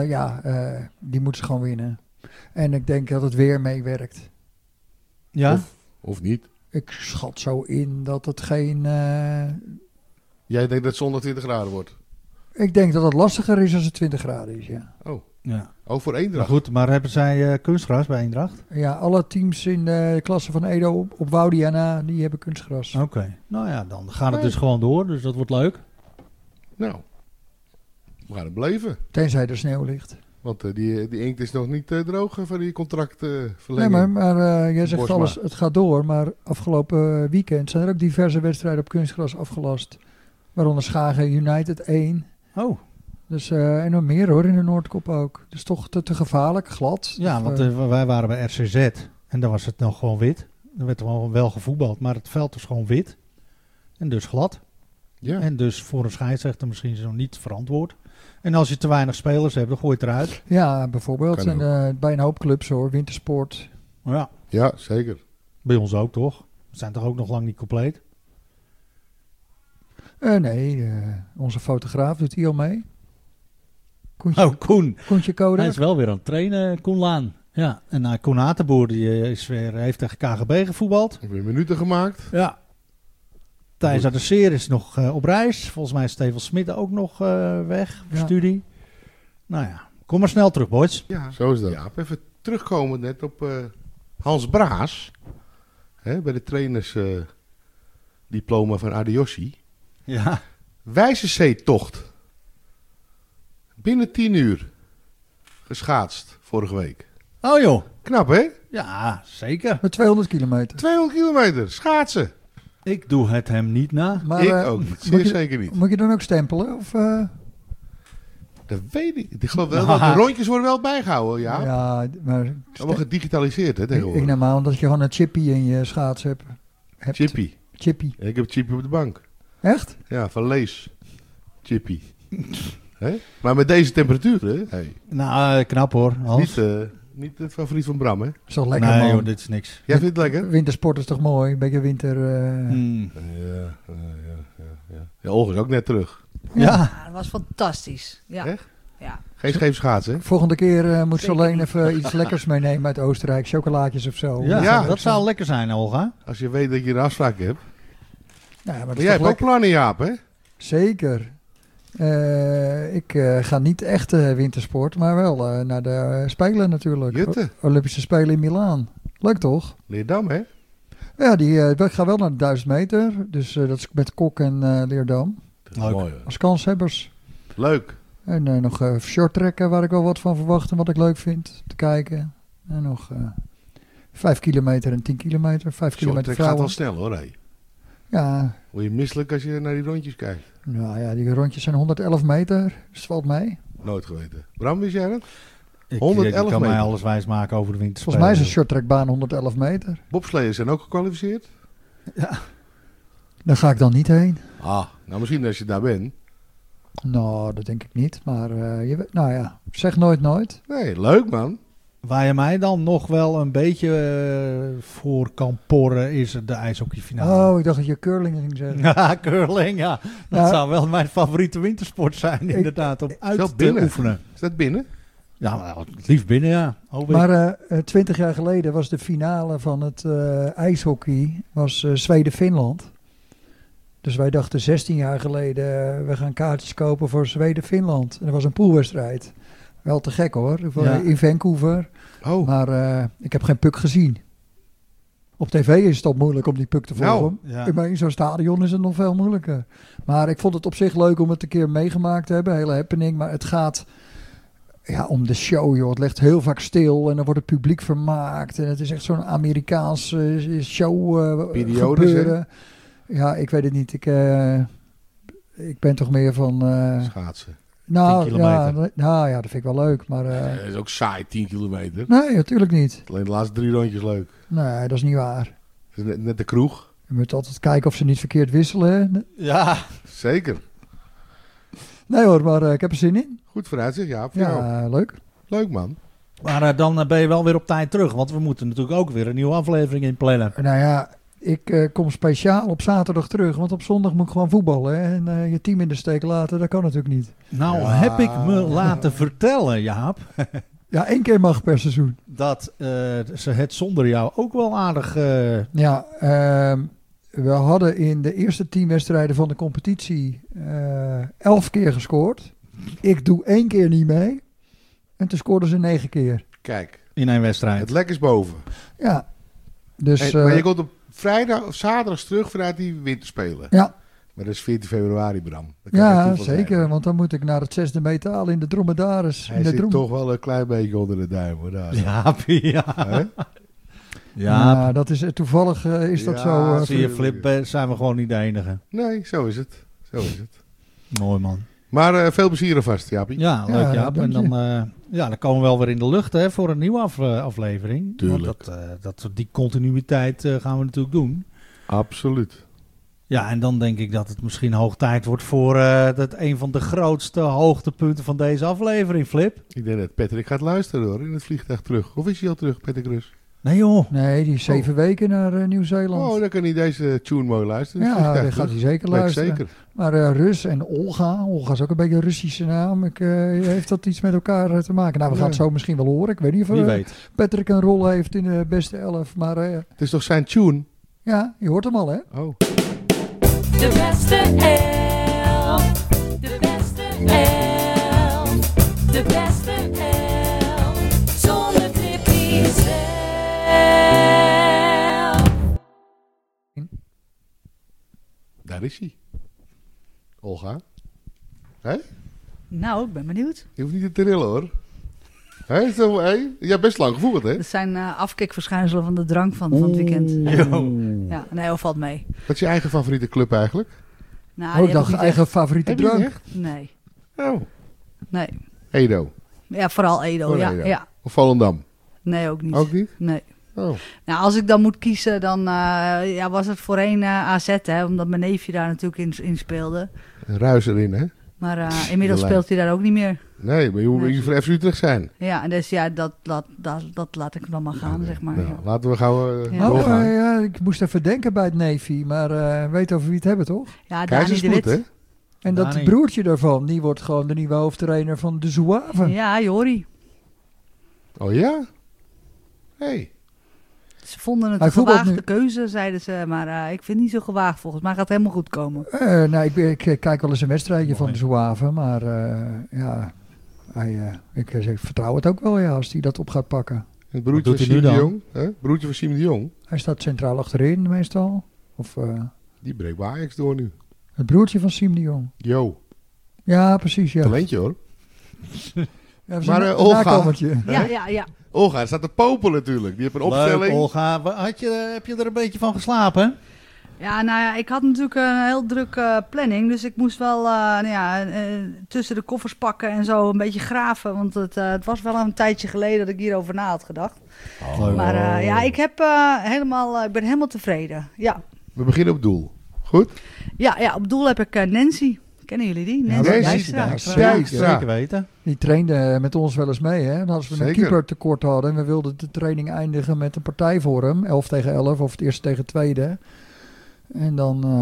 Speaker 2: die moeten ze gewoon winnen. En ik denk dat het weer meewerkt.
Speaker 1: Ja?
Speaker 3: Of niet?
Speaker 2: Ik schat zo in dat het geen...
Speaker 3: Jij denkt dat het zondag 20 graden wordt?
Speaker 2: ik denk dat het lastiger is als het 20 graden is, ja.
Speaker 3: Oh.
Speaker 1: Ja.
Speaker 3: Oh, voor
Speaker 1: Maar
Speaker 3: Eendracht.
Speaker 1: goed, maar hebben zij kunstgras bij Eendracht?
Speaker 2: Ja, alle teams in de klasse van Edo op Woudiana, die hebben kunstgras.
Speaker 1: Oké. Nou ja, dan gaat het dus gewoon door. Dus dat wordt leuk.
Speaker 3: Nou. We gaan het beleven.
Speaker 2: Tenzij er sneeuw ligt.
Speaker 3: Want die inkt is nog niet droog van die
Speaker 2: Nee,
Speaker 3: contractverlenging.
Speaker 2: maar jij zegt
Speaker 3: Bosma.
Speaker 2: alles, het gaat door. Maar afgelopen weekend zijn er ook diverse wedstrijden op kunstgras afgelast. Waaronder Schagen United 1.
Speaker 1: Oh.
Speaker 2: Dus, en nog meer hoor, in de Noordkop ook. Dus toch te gevaarlijk, glad.
Speaker 1: Ja,
Speaker 2: Of,
Speaker 1: want wij waren bij RCZ. En daar was het nog gewoon wit. Er werd gewoon wel gevoetbald. Maar het veld was gewoon wit. En dus glad.
Speaker 3: Ja.
Speaker 1: En dus voor een scheidsrechter misschien zo niet verantwoord. En als je te weinig spelers hebt, dan gooi je het eruit.
Speaker 2: ja, bijvoorbeeld.
Speaker 3: Kan
Speaker 2: En bij een hoop clubs hoor, wintersport.
Speaker 1: Ja,
Speaker 3: Ja, zeker.
Speaker 1: bij ons ook toch? We zijn toch ook nog lang niet compleet?
Speaker 2: Nee, onze fotograaf doet hier al mee. Koentje,
Speaker 1: Oh, Koen.
Speaker 2: Koentje
Speaker 1: Hij
Speaker 2: Koda.
Speaker 1: is wel weer aan het trainen, Koen Laan. Ja, en Koen Atenboer die heeft tegen KGB gevoetbald.
Speaker 3: Weer minuten gemaakt.
Speaker 1: Ja. Thijs Adesseer is nog op reis. Volgens mij is Steven Smit ook nog weg voor
Speaker 2: Ja.
Speaker 1: studie. Nou ja, kom maar snel terug, boys.
Speaker 3: Ja, zo is dat. Ja, even terugkomen net op Hans Braas. Hè, bij de trainersdiploma van Adiossi.
Speaker 1: Ja.
Speaker 3: Wijzerzeetocht. Binnen 10 uur. Geschaatst vorige week.
Speaker 1: Oh joh.
Speaker 3: Knap, hè?
Speaker 1: Ja, zeker.
Speaker 2: Met 200 kilometer.
Speaker 3: 200 kilometer. Schaatsen.
Speaker 1: Ik doe het hem niet na.
Speaker 2: Maar,
Speaker 3: Ik ook niet.
Speaker 2: moet
Speaker 3: Zeer
Speaker 2: je-
Speaker 3: zeker niet.
Speaker 2: Moet je dan ook stempelen? Of,
Speaker 3: Dat weet ik. Ik geloof wel dat de rondjes worden wel bijgehouden, ja.
Speaker 2: ja, maar
Speaker 3: Allemaal gedigitaliseerd, hè,
Speaker 2: ik
Speaker 3: tegenwoordig.
Speaker 2: neem aan dat je gewoon een chippy in je schaats hebt.
Speaker 3: Chippy.
Speaker 2: Chippy.
Speaker 3: Ja, ik heb Chippy op de bank.
Speaker 2: Echt?
Speaker 3: Ja, van Lees. Chippy. Hè? Maar met deze temperatuur, hè? Hey.
Speaker 1: Nou, knap hoor, Hans.
Speaker 3: Niet, Niet het favoriet van Bram, hè?
Speaker 2: Is toch lekker,
Speaker 1: nee
Speaker 2: man.
Speaker 1: joh, dit is niks.
Speaker 3: Jij vindt het lekker?
Speaker 2: Wintersport is toch mooi? Een beetje winter...
Speaker 3: Ja, Olga is ook net terug.
Speaker 1: Ja.
Speaker 4: Ja, dat was fantastisch. Ja.
Speaker 3: Echt?
Speaker 4: Ja.
Speaker 3: Geen scheepschaatsen, hè?
Speaker 2: Volgende keer moet ze
Speaker 4: Zeker
Speaker 2: alleen
Speaker 4: niet.
Speaker 2: even iets lekkers meenemen uit Oostenrijk. Chocolaatjes of zo.
Speaker 1: Ja,
Speaker 3: Ja.
Speaker 1: dat zou lekker zijn, Olga.
Speaker 3: Als je weet dat je een afspraak hebt.
Speaker 2: Ja, maar dat
Speaker 3: Maar
Speaker 2: is
Speaker 3: jij
Speaker 2: toch
Speaker 3: hebt ook
Speaker 2: lekker?
Speaker 3: plannen, Jaap, hè?
Speaker 2: Zeker. Ik ga niet echt wintersport, maar wel naar de Spelen natuurlijk.
Speaker 3: Jutte.
Speaker 2: Olympische Spelen in Milaan. Leuk toch?
Speaker 3: Leerdam, hè?
Speaker 2: Ja, we gaan wel naar de 1000 meter. Dus dat is met Kok en Leerdam.
Speaker 3: Dat is
Speaker 1: Leuk.
Speaker 3: mooi, hoor.
Speaker 2: Als kanshebbers.
Speaker 3: Leuk.
Speaker 2: En nog short trekken waar ik wel wat van verwacht en wat ik leuk vind te kijken. En nog 5 kilometer en 10 kilometer. 5 kilometer
Speaker 3: Het gaat
Speaker 2: vrouwen.
Speaker 3: wel snel, hoor, hé.
Speaker 2: Ja,
Speaker 3: Word je misselijk als je naar die rondjes kijkt?
Speaker 2: nou ja, die rondjes zijn 111 meter. Dus het valt mee.
Speaker 3: Nooit geweten. Bram, wist jij dat?
Speaker 1: Ik
Speaker 3: 111
Speaker 1: kan mij
Speaker 3: meter.
Speaker 1: alles wijsmaken over de winterspelen.
Speaker 2: Volgens mij is een shorttrackbaan 111 meter.
Speaker 3: Bobsleeën zijn ook gekwalificeerd?
Speaker 2: Daar ga ik dan niet heen.
Speaker 3: Ah, nou misschien als je daar bent.
Speaker 2: Nou, dat denk ik niet. Maar nou ja, zeg nooit nooit.
Speaker 3: Nee, leuk, man.
Speaker 1: Waar je mij dan nog wel een beetje voor kan porren is de ijshockeyfinale.
Speaker 2: Oh, ik dacht dat je curling ging zeggen.
Speaker 1: Ja, curling, ja. Dat
Speaker 2: Ja.
Speaker 1: zou wel mijn favoriete wintersport zijn, inderdaad, om uit
Speaker 3: Zelf
Speaker 1: te
Speaker 3: binnen.
Speaker 1: oefenen.
Speaker 3: Is dat binnen?
Speaker 1: Ja, maar het liefst binnen, ja. Hoop ik.
Speaker 2: Maar 20 jaar geleden was de finale van het ijshockey was Zweden-Finland. Dus wij dachten 16 jaar geleden, we gaan kaartjes kopen voor Zweden-Finland. En dat was een poolwedstrijd. Wel te gek hoor,
Speaker 1: Ja.
Speaker 2: in Vancouver.
Speaker 3: Oh,
Speaker 2: Maar ik heb geen puck gezien. Op tv is het al moeilijk om die puck te
Speaker 3: Nou,
Speaker 2: volgen.
Speaker 1: ja.
Speaker 2: Maar in zo'n stadion is het nog veel moeilijker. Maar ik vond het op zich leuk om het een keer meegemaakt te hebben. Hele happening. Maar het gaat om de show, joh. Het ligt heel vaak stil en dan wordt het publiek vermaakt. En het is echt zo'n Amerikaans show
Speaker 3: Periodes,
Speaker 2: gebeuren. Ja, ik weet het niet. Ik ben toch meer van...
Speaker 3: schaatsen.
Speaker 1: 10
Speaker 2: nou,
Speaker 1: kilometer.
Speaker 2: ja, dat vind ik wel leuk. Maar
Speaker 3: Dat is ook saai, 10 kilometer.
Speaker 2: nee, natuurlijk niet.
Speaker 3: Alleen de laatste 3 rondjes leuk.
Speaker 2: Nee, dat is niet waar.
Speaker 3: Het is net de kroeg.
Speaker 2: Je moet altijd kijken of ze niet verkeerd wisselen. Hè?
Speaker 1: Ja,
Speaker 3: Zeker.
Speaker 2: Nee hoor, maar ik heb er zin in.
Speaker 3: Goed vooruitzicht, Jaap. Ja.
Speaker 2: Ja, leuk.
Speaker 3: Leuk, man.
Speaker 1: maar dan ben je wel weer op tijd terug. Want we moeten natuurlijk ook weer een nieuwe aflevering inplannen.
Speaker 2: Nou ja, ik kom speciaal op zaterdag terug. Want op zondag moet ik gewoon voetballen. Hè? En je team in de steek laten, dat kan natuurlijk niet.
Speaker 1: Nou,
Speaker 3: Ja.
Speaker 1: heb ik me laten vertellen, Jaap,
Speaker 2: Ja, 1 keer mag per seizoen.
Speaker 1: dat ze het zonder jou ook wel aardig...
Speaker 2: Ja, we hadden in de eerste 10 wedstrijden van de competitie 11 keer gescoord. Ik doe 1 keer niet mee. En toen scoorden ze 9 keer.
Speaker 3: Kijk,
Speaker 1: in een wedstrijd.
Speaker 3: het lek is boven.
Speaker 2: Ja, dus...
Speaker 3: Maar je komt op vrijdag of zaterdag terug vanuit die winterspelen.
Speaker 2: ja.
Speaker 3: Maar dat is 14 februari, Bram. Dat kan
Speaker 2: Ja,
Speaker 3: geen toeval
Speaker 2: zeker.
Speaker 3: zijn.
Speaker 2: Want dan moet ik naar het 6e metaal in de dromedaris.
Speaker 3: Hij
Speaker 2: in de
Speaker 3: zit
Speaker 2: drom.
Speaker 3: toch wel een klein beetje onder de duim, hoor. Daar.
Speaker 1: Jaapie, ja.
Speaker 3: Hè?
Speaker 2: Ja, dat is, toevallig is dat
Speaker 3: Ja,
Speaker 2: zo.
Speaker 1: Zie je, Flip, zijn we gewoon niet de enige.
Speaker 3: Nee, zo is het. Zo is het.
Speaker 1: Mooi, man.
Speaker 3: Maar veel plezier alvast, Jaapie.
Speaker 1: Ja, leuk,
Speaker 2: Ja,
Speaker 1: Jaap. En
Speaker 2: dank
Speaker 1: dan komen we wel weer in de lucht hè, voor een nieuwe aflevering.
Speaker 3: Tuurlijk.
Speaker 1: Want die continuïteit gaan we natuurlijk doen.
Speaker 3: Absoluut.
Speaker 1: Ja, en dan denk ik dat het misschien hoog tijd wordt voor dat een van de grootste hoogtepunten van deze aflevering, Flip.
Speaker 3: Ik denk dat Patrick gaat luisteren, hoor, in het vliegtuig terug. Of is hij al terug, Patrick Rus?
Speaker 1: Nee joh.
Speaker 2: Nee, die is 7 weken naar Nieuw-Zeeland.
Speaker 3: Oh, dan kan hij deze tune mooi luisteren.
Speaker 2: ja,
Speaker 3: Vliegtuig
Speaker 2: dat gaat
Speaker 3: terug.
Speaker 2: hij zeker
Speaker 3: Leuk,
Speaker 2: luisteren.
Speaker 3: zeker.
Speaker 2: Maar Rus en Olga. Olga is ook een beetje een Russische naam. Heeft dat iets met elkaar te maken? Nou, we gaan het zo misschien wel horen. Ik weet niet of
Speaker 1: Wie weet.
Speaker 2: Patrick een rol heeft in de beste 11. Maar
Speaker 3: Het is toch zijn tune?
Speaker 2: ja, je hoort hem al, hè?
Speaker 3: Oh.
Speaker 6: De beste elf. De beste elf. De beste elf. Zonder Tippy zelf.
Speaker 3: Daar is hij. Olga. Hé?
Speaker 4: Nou, ik ben benieuwd.
Speaker 3: Je hoeft niet te trillen, hoor. Hé? Zo, hé? Je hebt best lang gevoeld, hè?
Speaker 4: Dat zijn afkikverschijnselen van de drank van het weekend. Ja, nee, of valt mee.
Speaker 3: Wat is je eigen favoriete club eigenlijk?
Speaker 4: Nou,
Speaker 2: Oh,
Speaker 4: die
Speaker 2: ik
Speaker 4: heb
Speaker 2: dacht
Speaker 4: niet
Speaker 2: eigen favoriete
Speaker 3: Heb je niet
Speaker 2: drank.
Speaker 3: echt?
Speaker 4: Nee,
Speaker 3: Oh.
Speaker 4: nee.
Speaker 3: Edo.
Speaker 4: Ja, vooral Edo.
Speaker 3: Gewoon
Speaker 4: Ja,
Speaker 3: Edo.
Speaker 4: ja.
Speaker 3: Of Volendam?
Speaker 4: Nee, ook niet.
Speaker 3: Ook niet?
Speaker 4: Nee.
Speaker 3: Oh.
Speaker 4: Nou, als ik dan moet kiezen, dan was het voorheen AZ, hè, omdat mijn neefje daar natuurlijk in speelde.
Speaker 3: Een ruis erin, hè?
Speaker 4: Maar inmiddels
Speaker 3: lijn.
Speaker 4: speelt hij daar ook niet meer.
Speaker 3: Nee, maar je moet
Speaker 4: Nee.
Speaker 3: niet voor FC Utrecht zijn.
Speaker 4: Ja, en dus ja, dat laat ik dan maar gaan,
Speaker 3: Oké.
Speaker 4: zeg maar.
Speaker 3: Nou,
Speaker 4: Ja.
Speaker 3: laten we gauw
Speaker 4: Ja.
Speaker 3: doorgaan.
Speaker 2: ja, ik moest even denken bij het Navy, maar weet over wie het hebben, toch?
Speaker 4: Ja, Dani de
Speaker 3: Keizersbloed,
Speaker 4: Wit.
Speaker 3: hè?
Speaker 2: En dat
Speaker 1: Dani.
Speaker 2: broertje daarvan, die wordt gewoon de nieuwe hoofdtrainer van de Zouave.
Speaker 4: Ja, Jori.
Speaker 3: Oh ja? Hey.
Speaker 4: Ze vonden het
Speaker 2: Hij
Speaker 4: een
Speaker 2: voetbalt
Speaker 4: gewaagde
Speaker 2: nu.
Speaker 4: keuze, zeiden ze. Maar ik vind het niet zo gewaagd volgens mij. Gaat het helemaal goed komen.
Speaker 2: Nou, ik kijk wel eens een wedstrijdje
Speaker 1: Mooi.
Speaker 2: van de Zouave, maar ja, ik vertrouw het ook wel, ja, als hij dat op gaat pakken.
Speaker 3: Het broertje
Speaker 1: Wat
Speaker 3: van
Speaker 1: doet hij
Speaker 3: Siem
Speaker 1: nu
Speaker 3: de
Speaker 1: dan?
Speaker 3: Jong. Hè? Broertje van Siem de Jong.
Speaker 2: Hij staat centraal achterin meestal. Of
Speaker 3: Die breekt bij Ajax door nu.
Speaker 2: het broertje van Siem de Jong.
Speaker 3: Yo,
Speaker 2: Ja, precies, ja.
Speaker 3: talentje hoor.
Speaker 2: Ja, dat is
Speaker 3: Maar,
Speaker 2: een
Speaker 3: Olga.
Speaker 2: nakomertje.
Speaker 4: Ja.
Speaker 3: Olga, hij staat te popelen natuurlijk. Die heeft een
Speaker 1: Leuk,
Speaker 3: opstelling.
Speaker 1: Olga. Heb je er een beetje van geslapen?
Speaker 4: Ja, nou ja, ik had natuurlijk een heel drukke planning. Dus ik moest wel tussen de koffers pakken en zo een beetje graven. Want het was wel een tijdje geleden dat ik hierover na had gedacht.
Speaker 1: Leuk.
Speaker 4: Maar ja, ik ben helemaal tevreden. Ja.
Speaker 3: We beginnen op doel. Goed?
Speaker 4: Ja, op doel heb ik Nancy. Kennen jullie die?
Speaker 2: Ja,
Speaker 4: Nancy
Speaker 3: Nancy
Speaker 4: Dijkstra.
Speaker 3: Dijkstra.
Speaker 2: Ja,
Speaker 3: Dijkstra.
Speaker 1: Zeker weten.
Speaker 2: Die trainde met ons wel eens mee, hè. En als we een
Speaker 3: Zeker.
Speaker 2: keeper tekort hadden en we wilden de training eindigen met een partij voor hem, 11 tegen 11 of het eerste tegen tweede. En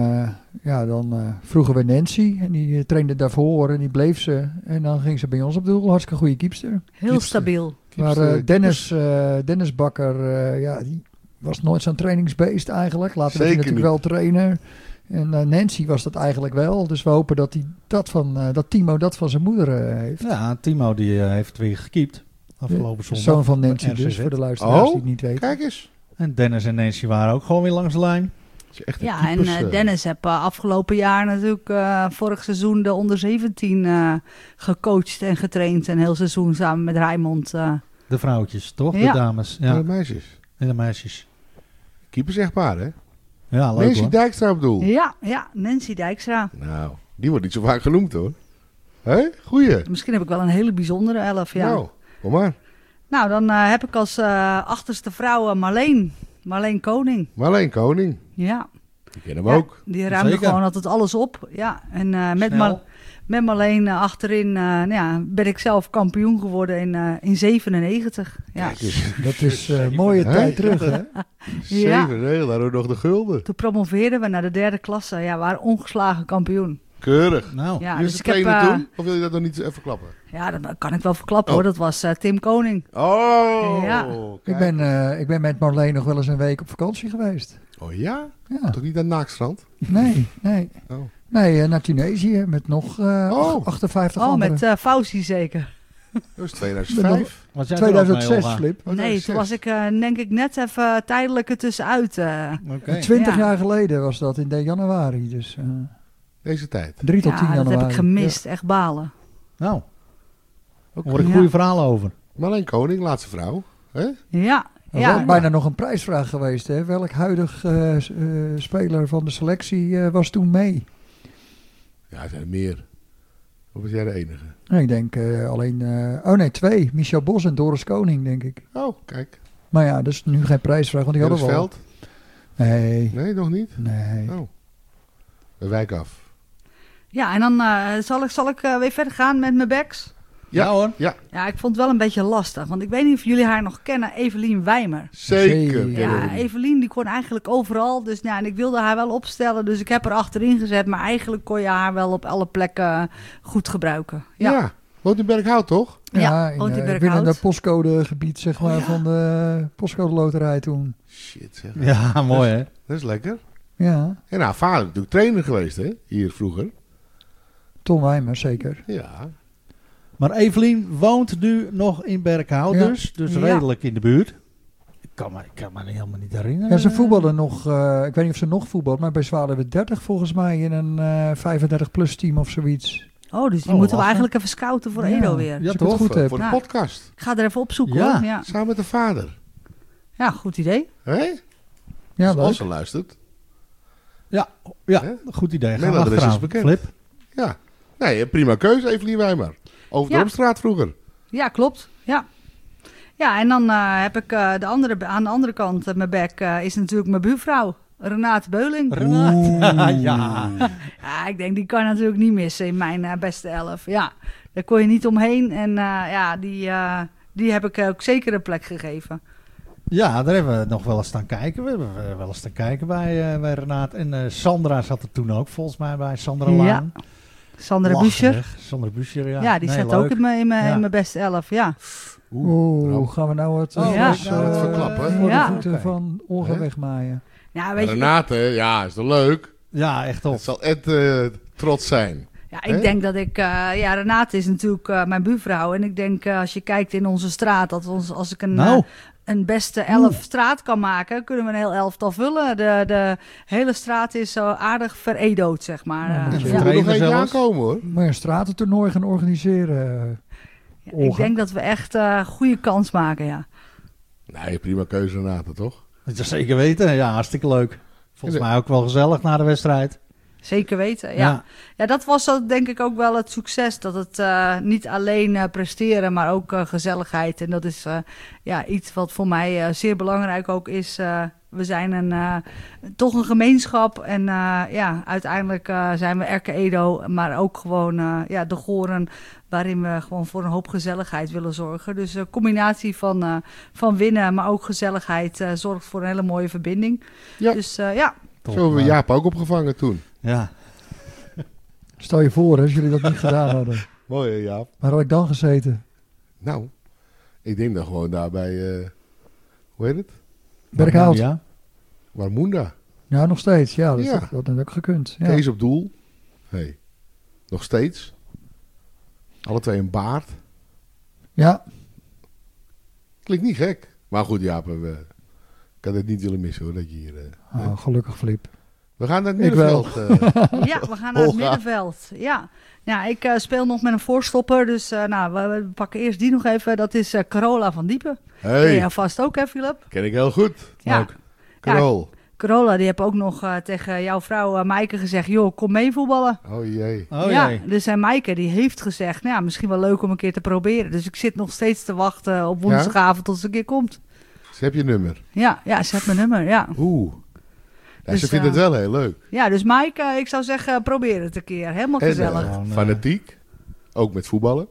Speaker 2: dan vroegen we Nancy en die trainde daarvoor en die bleef ze. En dan ging ze bij ons op doel. Hartstikke goede keepster.
Speaker 4: Heel stabiel.
Speaker 2: Maar Dennis Bakker, die was nooit zo'n trainingsbeest eigenlijk. Later werd hij
Speaker 3: Zeker
Speaker 2: natuurlijk wel trainer. En Nancy was dat eigenlijk wel. Dus we hopen dat, dat Timo dat van zijn moeder heeft.
Speaker 1: Ja, Timo die heeft weer gekiept. Afgelopen zondag.
Speaker 2: Zoon van Nancy
Speaker 1: bij
Speaker 2: dus,
Speaker 1: RCZ.
Speaker 2: voor de luisteraars
Speaker 3: Oh,
Speaker 2: die het niet weten.
Speaker 3: Kijk eens.
Speaker 1: En Dennis en Nancy waren ook gewoon weer langs de lijn.
Speaker 3: Dat is echt een
Speaker 4: Ja, en
Speaker 3: keepers,
Speaker 4: Dennis heb afgelopen jaar natuurlijk vorig seizoen de onder 17 gecoacht en getraind. Een heel seizoen samen met Rijmond.
Speaker 1: De vrouwtjes, toch?
Speaker 4: Ja.
Speaker 1: De dames.
Speaker 3: de
Speaker 1: Ja.
Speaker 3: meisjes.
Speaker 1: En de meisjes.
Speaker 3: Keepers echtpaar, hè?
Speaker 1: Ja, leuk
Speaker 3: Nancy
Speaker 1: hoor.
Speaker 3: Dijkstra op doel.
Speaker 4: Ja, Nancy Dijkstra.
Speaker 3: Nou, die wordt niet zo vaak genoemd, hoor. Hé? Goeie.
Speaker 4: Misschien heb ik wel een hele bijzondere 11, ja.
Speaker 3: Nou, kom maar.
Speaker 4: Nou, dan heb ik als achterste vrouw Marleen Koning.
Speaker 3: Marleen Koning.
Speaker 4: Ja,
Speaker 3: Die kennen we
Speaker 4: Ja,
Speaker 3: ook.
Speaker 4: die ruimde
Speaker 1: Zeker.
Speaker 4: gewoon altijd alles op. Ja, en met,
Speaker 1: Snel.
Speaker 4: met Marleen achterin ben ik zelf kampioen geworden in 97. Ja.
Speaker 3: Kijk eens.
Speaker 2: Dat is een mooie
Speaker 3: Hè?
Speaker 2: tijd terug, hè?
Speaker 4: Ja.
Speaker 3: 7, nee, daar ook nog de gulden.
Speaker 4: Toen promoveerden we naar de 3e klasse. Ja, we waren ongeslagen kampioen.
Speaker 3: Keurig.
Speaker 1: Nou,
Speaker 4: Ja,
Speaker 3: Wie is
Speaker 4: dus
Speaker 3: de
Speaker 4: ik heb,
Speaker 3: trainer toen? Of wil je dat nog niet even verklappen?
Speaker 4: ja, dat kan ik wel verklappen
Speaker 3: Oh.
Speaker 4: hoor. Dat was Tim Koning.
Speaker 3: Oh,
Speaker 4: Ja.
Speaker 3: kijk.
Speaker 2: Ik ben met Marleen nog wel eens een week op vakantie geweest.
Speaker 3: Oh ja?
Speaker 2: Ja,
Speaker 3: Toch niet aan het Naakstrand?
Speaker 2: nee.
Speaker 3: Oh.
Speaker 2: Nee, naar Tunesië met nog 58
Speaker 4: Oh,
Speaker 2: anderen.
Speaker 4: met Fauci zeker.
Speaker 3: Dat was 2005.
Speaker 1: was jij er ook mee,
Speaker 2: 2006,
Speaker 1: Olga?
Speaker 2: Flip.
Speaker 3: Oh,
Speaker 4: Nee, toen was ik denk ik net even tijdelijk ertussenuit.
Speaker 1: Oké.
Speaker 2: 20
Speaker 4: Ja.
Speaker 2: jaar geleden was dat in januari. Dus
Speaker 3: Deze tijd.
Speaker 2: 3 tot 10
Speaker 4: Ja,
Speaker 2: januari.
Speaker 4: dat heb ik gemist. Echt balen.
Speaker 1: Nou,
Speaker 3: Ook
Speaker 1: daar hoor ik
Speaker 4: Ja.
Speaker 1: goede verhalen over.
Speaker 3: Marleen Koning, laatste vrouw. Hè?
Speaker 4: Ja,
Speaker 2: Er
Speaker 4: ja.
Speaker 2: was bijna nog een prijsvraag geweest. Hè? Welk huidig speler van de selectie was toen mee?
Speaker 3: Ja, er zijn er meer. Of was jij de enige?
Speaker 2: Ik denk alleen... 2. Michel Bos en Doris Koning, denk ik.
Speaker 3: Oh, kijk.
Speaker 2: Maar ja, dat is nu geen prijsvraag, want die hadden we al.
Speaker 3: Veld?
Speaker 2: Nee,
Speaker 3: Nee, nog niet.
Speaker 2: nee.
Speaker 3: Oh. We wijken af.
Speaker 4: Ja, en dan zal ik weer verder gaan met mijn backs.
Speaker 3: Ja.
Speaker 1: Ja hoor.
Speaker 3: Ja,
Speaker 4: Ja, ik vond het wel een beetje lastig. Want ik weet niet of jullie haar nog kennen, Evelien Wijmer.
Speaker 3: zeker.
Speaker 2: Zeker.
Speaker 3: kennen we
Speaker 4: Ja,
Speaker 3: die.
Speaker 4: Evelien die kon eigenlijk overal. Dus ja, en ik wilde haar wel opstellen. Dus ik heb haar achterin gezet. Maar eigenlijk kon je haar wel op alle plekken goed gebruiken. Ja,
Speaker 3: Ja. Woont in Berkhout, toch?
Speaker 4: Ja,
Speaker 2: in
Speaker 4: woont in
Speaker 2: binnen
Speaker 4: Berkhout.
Speaker 2: dat postcodegebied, zeg maar,
Speaker 4: Oh, ja.
Speaker 2: van de postcode loterij toen.
Speaker 3: Shit, zeg.
Speaker 1: Ja, mooi hè.
Speaker 3: Dat is lekker.
Speaker 2: Ja,
Speaker 3: En haar vader is natuurlijk trainer geweest, hè? Hier vroeger.
Speaker 2: Tom Wijmer, zeker.
Speaker 3: Ja.
Speaker 1: Maar Evelien woont nu nog in Berkhout
Speaker 2: Ja.
Speaker 1: dus
Speaker 4: Ja.
Speaker 1: redelijk in de buurt. Ik kan me helemaal niet herinneren.
Speaker 2: Ja, ze voetballen nog, ik weet niet of ze nog voetbalt, maar bij Zwaluwe 30 volgens mij in een 35-plus team of zoiets.
Speaker 4: Oh, dus die
Speaker 1: Oh,
Speaker 4: moeten we
Speaker 1: lachen.
Speaker 4: eigenlijk even scouten voor
Speaker 2: Ja.
Speaker 4: Edo weer.
Speaker 1: Ja,
Speaker 2: Als ik
Speaker 1: toch?
Speaker 2: het goed heb.
Speaker 3: Voor de
Speaker 4: Nou.
Speaker 3: podcast.
Speaker 4: Ik ga er even opzoeken
Speaker 1: Ja.
Speaker 4: hoor. Ja.
Speaker 3: Samen met de vader.
Speaker 4: Ja, goed idee.
Speaker 3: Hè?
Speaker 2: Ja,
Speaker 3: Als
Speaker 2: leuk.
Speaker 3: ze luistert.
Speaker 1: Ja,
Speaker 3: Hè?
Speaker 1: goed idee. Gaan we
Speaker 3: Mailadres is
Speaker 1: achteraan.
Speaker 3: bekend.
Speaker 1: Flip.
Speaker 3: Ja. Nee, prima keuze, Evelien Wijmer. Over de
Speaker 4: Ja.
Speaker 3: Dorpstraat vroeger.
Speaker 4: Ja, klopt. Ja. Ja, en dan heb ik aan de andere kant, mijn back, is natuurlijk mijn buurvrouw. Renate Beuling.
Speaker 1: Renate. Ja.
Speaker 4: Ja, ik denk die kan natuurlijk niet missen in mijn beste 11. Ja, daar kon je niet omheen. En die heb ik ook zeker een plek gegeven.
Speaker 1: Ja, daar hebben we nog wel eens staan kijken. We hebben wel eens staan kijken bij Renate. En Sandra zat er toen ook volgens mij bij. Sandra Laan.
Speaker 4: Ja. Sandra Buescher.
Speaker 1: Sandra Buescher, ja.
Speaker 4: Ja, die
Speaker 1: Nee,
Speaker 4: zat
Speaker 1: leuk.
Speaker 4: ook in
Speaker 1: Ja.
Speaker 4: mijn beste 11. Ja.
Speaker 2: Oeh, gaan we nou het
Speaker 4: ja.
Speaker 2: ja.
Speaker 3: Nou, het verklappen.
Speaker 2: voor
Speaker 4: Ja.
Speaker 2: de voeten
Speaker 1: Oké.
Speaker 2: van Olga
Speaker 3: Hè?
Speaker 2: wegmaaien?
Speaker 4: Ja, weet je,
Speaker 3: Renate, ja, is toch leuk?
Speaker 1: Ja, echt
Speaker 3: Het
Speaker 1: tof.
Speaker 3: zal Ed trots zijn.
Speaker 4: ja, ik
Speaker 3: Hè?
Speaker 4: denk dat ik... Renate is natuurlijk mijn buurvrouw. En ik denk als je kijkt in onze straat... dat als ik een beste 11 straat kan maken... kunnen we een heel elftal vullen. De hele straat is zo aardig veredood, zeg maar.
Speaker 2: Ja, moet je
Speaker 3: Er
Speaker 4: Ja.
Speaker 3: moet nog
Speaker 1: trainen
Speaker 3: eentje
Speaker 1: zelfs.
Speaker 3: aankomen hoor.
Speaker 2: Moet je een stratentoernooi gaan organiseren?
Speaker 4: Ik
Speaker 2: Olga.
Speaker 4: denk dat we echt goede kans maken, ja.
Speaker 3: Nee, prima keuze Renate, toch?
Speaker 1: Dat is zeker weten. Ja, hartstikke leuk. Volgens mij ook wel gezellig na de wedstrijd.
Speaker 4: Zeker weten, ja. Ja, dat was denk ik ook wel het succes. Dat het niet alleen presteren, maar ook gezelligheid. En dat is iets wat voor mij zeer belangrijk ook is. We zijn toch een gemeenschap. En uiteindelijk zijn we Erke Edo, maar ook gewoon de Goren... waarin we gewoon voor een hoop gezelligheid willen zorgen. Dus een combinatie van winnen, maar ook gezelligheid... zorgt voor een hele mooie verbinding.
Speaker 3: Ja.
Speaker 4: Dus
Speaker 1: Top,
Speaker 3: Zo hebben we
Speaker 1: maar-
Speaker 3: Jaap ook opgevangen toen.
Speaker 1: Ja.
Speaker 2: Stel je voor als jullie dat niet gedaan hadden.
Speaker 3: Mooi hè, Jaap?
Speaker 2: Waar had ik dan gezeten?
Speaker 3: Nou, ik denk dan gewoon daar bij, hoe heet het?
Speaker 2: Berkhout.
Speaker 1: Ja.
Speaker 3: Warmoenda.
Speaker 2: Ja, nog steeds. Ja, dat,
Speaker 3: Ja.
Speaker 2: dat had ook gekund. Ja.
Speaker 3: Kees op doel. Hey. Nog steeds. Alle twee een baard.
Speaker 2: Ja,
Speaker 3: Klinkt niet gek. Maar goed, Jaap, ik had het niet willen missen hoor, dat je hier...
Speaker 2: gelukkig Filip.
Speaker 3: We gaan naar het
Speaker 2: Ik wel.
Speaker 3: middenveld.
Speaker 4: Ja, we gaan naar het
Speaker 3: Olga.
Speaker 4: middenveld. Ja, ik speel nog met een voorstopper. Dus we pakken eerst die nog even. Dat is Carola van Diepen. Ken
Speaker 3: Hey,
Speaker 4: jij vast ook, hè, Philip?
Speaker 3: ken ik heel goed.
Speaker 4: Ja.
Speaker 1: Leuk.
Speaker 3: Krol.
Speaker 4: Carola, die heb ook nog tegen jouw vrouw Maaike gezegd... joh, kom mee voetballen.
Speaker 3: Oh jee.
Speaker 1: Oh
Speaker 4: ja,
Speaker 1: jee.
Speaker 4: dus Maaike die heeft gezegd... nou ja, misschien wel leuk om een keer te proberen. Dus ik zit nog steeds te wachten op woensdagavond tot ze een keer komt.
Speaker 3: Dus heb je nummer.
Speaker 4: Ja, ze heeft mijn nummer, ja.
Speaker 3: Oeh. Ja,
Speaker 4: Dus,
Speaker 3: ze vindt het wel heel leuk.
Speaker 4: Ja, dus Maaike, ik zou zeggen, probeer het een keer. Helemaal
Speaker 3: En,
Speaker 4: gezellig.
Speaker 1: Gewoon,
Speaker 3: fanatiek. Ook met voetballen.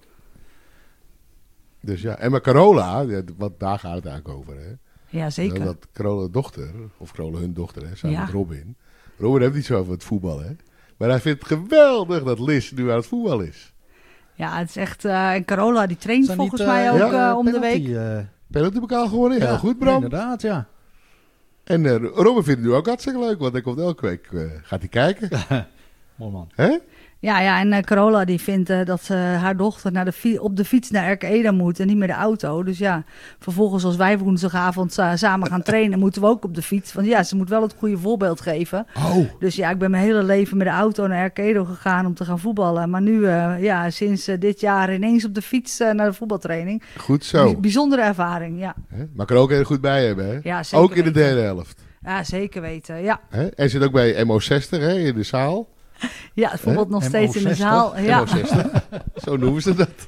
Speaker 3: Dus ja. En met Carola, wat daar gaat het eigenlijk over. Hè?
Speaker 4: Ja, zeker.
Speaker 3: Dat Carola dochter, of Carola hun dochter, hè, samen
Speaker 4: Ja.
Speaker 3: met Robin. Robin heeft niet zo over het voetballen. Hè? Maar hij vindt het geweldig dat Liz nu aan het voetbal is.
Speaker 4: Ja, het is echt... en Carola, die traint
Speaker 1: Zijn
Speaker 4: volgens
Speaker 1: niet,
Speaker 4: mij ook
Speaker 3: ja,
Speaker 4: om de week.
Speaker 3: Penaltybokaal gewonnen, heel goed Bram.
Speaker 1: Inderdaad, ja.
Speaker 3: En Robin vindt het nu ook hartstikke leuk, want hij komt elke week, gaat hij kijken.
Speaker 1: Mooi man.
Speaker 3: Hè?
Speaker 4: Ja, en Carola die vindt dat haar dochter op de fiets naar Erke Eda moet en niet met de auto. Dus ja, vervolgens als wij woensdagavond samen gaan trainen, moeten we ook op de fiets. Want ja, ze moet wel het goede voorbeeld geven.
Speaker 3: Oh,
Speaker 4: Dus ja, ik ben mijn hele leven met de auto naar Erke Eda gegaan om te gaan voetballen. Maar nu, sinds dit jaar ineens op de fiets naar de voetbaltraining.
Speaker 3: goed zo.
Speaker 4: Bijzondere ervaring, ja.
Speaker 3: Hè? Maar kan ook heel goed bij hebben, hè?
Speaker 4: Ja, zeker
Speaker 3: Ook in de
Speaker 4: weten.
Speaker 3: derde helft.
Speaker 4: Ja, zeker weten, ja.
Speaker 3: Hè? En zit ook bij MO60 hè, in de zaal.
Speaker 4: Ja, bijvoorbeeld nog steeds in de
Speaker 1: MO60?
Speaker 4: zaal. Ja.
Speaker 3: MO60. Zo noemen ze dat.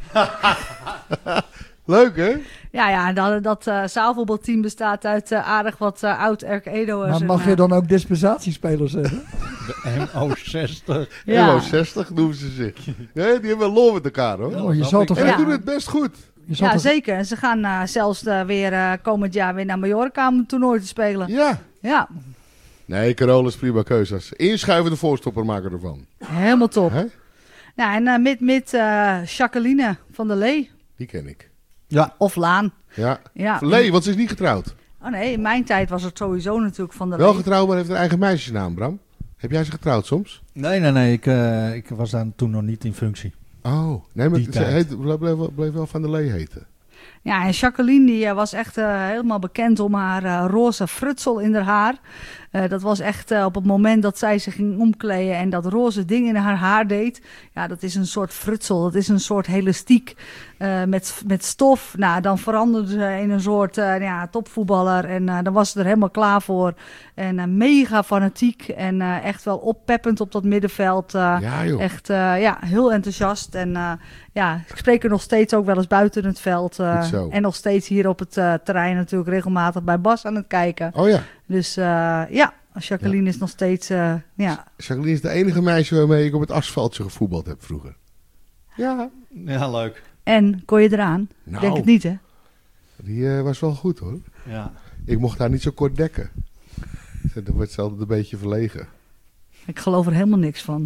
Speaker 3: Leuk, hè?
Speaker 4: Ja, en dat zaalvoetbalteam bestaat uit aardig wat oud Erke Edo'ers.
Speaker 2: Maar mag je dan ook dispensatiespelers zeggen?
Speaker 1: De MO60.
Speaker 4: Ja.
Speaker 3: MO60 noemen ze zich. Ja, die hebben wel lol met elkaar, hoor.
Speaker 2: Oh, je
Speaker 1: snap
Speaker 2: zal
Speaker 1: ik.
Speaker 2: toch,
Speaker 3: En
Speaker 4: Ja.
Speaker 3: die doen het best goed.
Speaker 2: je zal
Speaker 4: Ja,
Speaker 2: toch-
Speaker 4: zeker. En ze gaan zelfs weer komend jaar weer naar Mallorca om een toernooi te spelen.
Speaker 3: Ja.
Speaker 4: Ja,
Speaker 3: Nee, Carola is prima keuze. Als inschuivende voorstopper maken ervan.
Speaker 4: helemaal top.
Speaker 3: Hè?
Speaker 4: Nou, en met Jacqueline van der Lee.
Speaker 3: Die ken ik.
Speaker 1: Ja.
Speaker 4: Of Laan.
Speaker 3: Ja.
Speaker 4: Ja.
Speaker 3: Lee, want ze is niet getrouwd.
Speaker 4: Oh nee, in mijn tijd was het sowieso natuurlijk van der
Speaker 3: Wel
Speaker 4: Lee.
Speaker 3: getrouwd, maar heeft een eigen meisjesnaam, Bram. Heb jij ze getrouwd soms?
Speaker 1: Nee. Ik was daar toen nog niet in functie.
Speaker 3: Oh, nee, maar
Speaker 1: Die
Speaker 3: ze
Speaker 1: tijd.
Speaker 3: bleef wel Van der Lee heten.
Speaker 4: Ja, en Jacqueline die was echt helemaal bekend om haar roze frutsel in haar haar. Dat was echt op het moment dat zij zich ging omkleden en dat roze ding in haar haar deed. Ja, dat is een soort frutsel, dat is een soort elastiek met stof. Nou, dan veranderde ze in een soort topvoetballer en dan was ze er helemaal klaar voor. En mega fanatiek en echt wel oppeppend op dat middenveld.
Speaker 3: Ja, joh.
Speaker 4: Echt heel enthousiast. En ik spreek er nog steeds ook wel eens buiten het veld.
Speaker 3: Goed zo.
Speaker 4: En nog steeds hier op het terrein natuurlijk regelmatig bij Bas aan het kijken.
Speaker 3: Oh ja.
Speaker 4: Dus Jacqueline is nog steeds... ja.
Speaker 3: Jacqueline is de enige meisje waarmee ik op het asfaltje gevoetbald heb vroeger. Ja.
Speaker 1: Ja, leuk.
Speaker 4: En, kon je eraan?
Speaker 3: Nou,
Speaker 4: Denk het niet, hè?
Speaker 3: die was wel goed hoor.
Speaker 1: Ja.
Speaker 3: Ik mocht haar niet zo kort dekken. Dan wordt ze altijd een beetje verlegen.
Speaker 4: Ik geloof er helemaal niks van.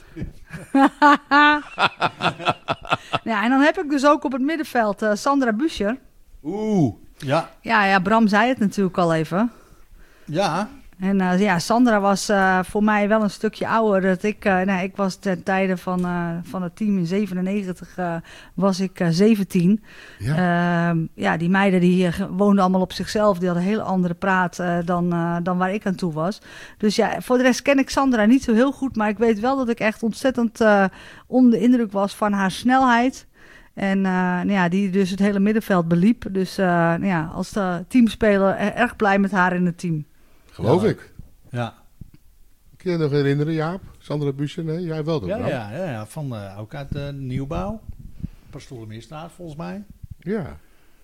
Speaker 4: Ja, en dan heb ik dus ook op het middenveld Sandra Buscher.
Speaker 3: Oeh.
Speaker 1: Ja.
Speaker 4: Ja, Bram zei het natuurlijk al even.
Speaker 1: Ja.
Speaker 4: En ja, Sandra was voor mij wel een stukje ouder. Dat ik was ten tijde van het team in 97 was ik 17.
Speaker 3: Ja.
Speaker 4: Die meiden die woonden allemaal op zichzelf. Die hadden een hele andere praat dan waar ik aan toe was. Dus ja, voor de rest ken ik Sandra niet zo heel goed. Maar ik weet wel dat ik echt ontzettend onder de indruk was van haar snelheid. En die dus het hele middenveld beliep. Dus als teamspeler erg blij met haar in het team.
Speaker 3: Geloof
Speaker 1: Ja.
Speaker 3: ik.
Speaker 1: Ja.
Speaker 3: Kun je nog herinneren, Jaap? Sandra Buscher? Nee, jij wel toch?
Speaker 1: Ja,
Speaker 3: Bram?
Speaker 1: ja. Ook uit de nieuwbouw. Pastoorlemeerstraat volgens mij.
Speaker 3: Ja.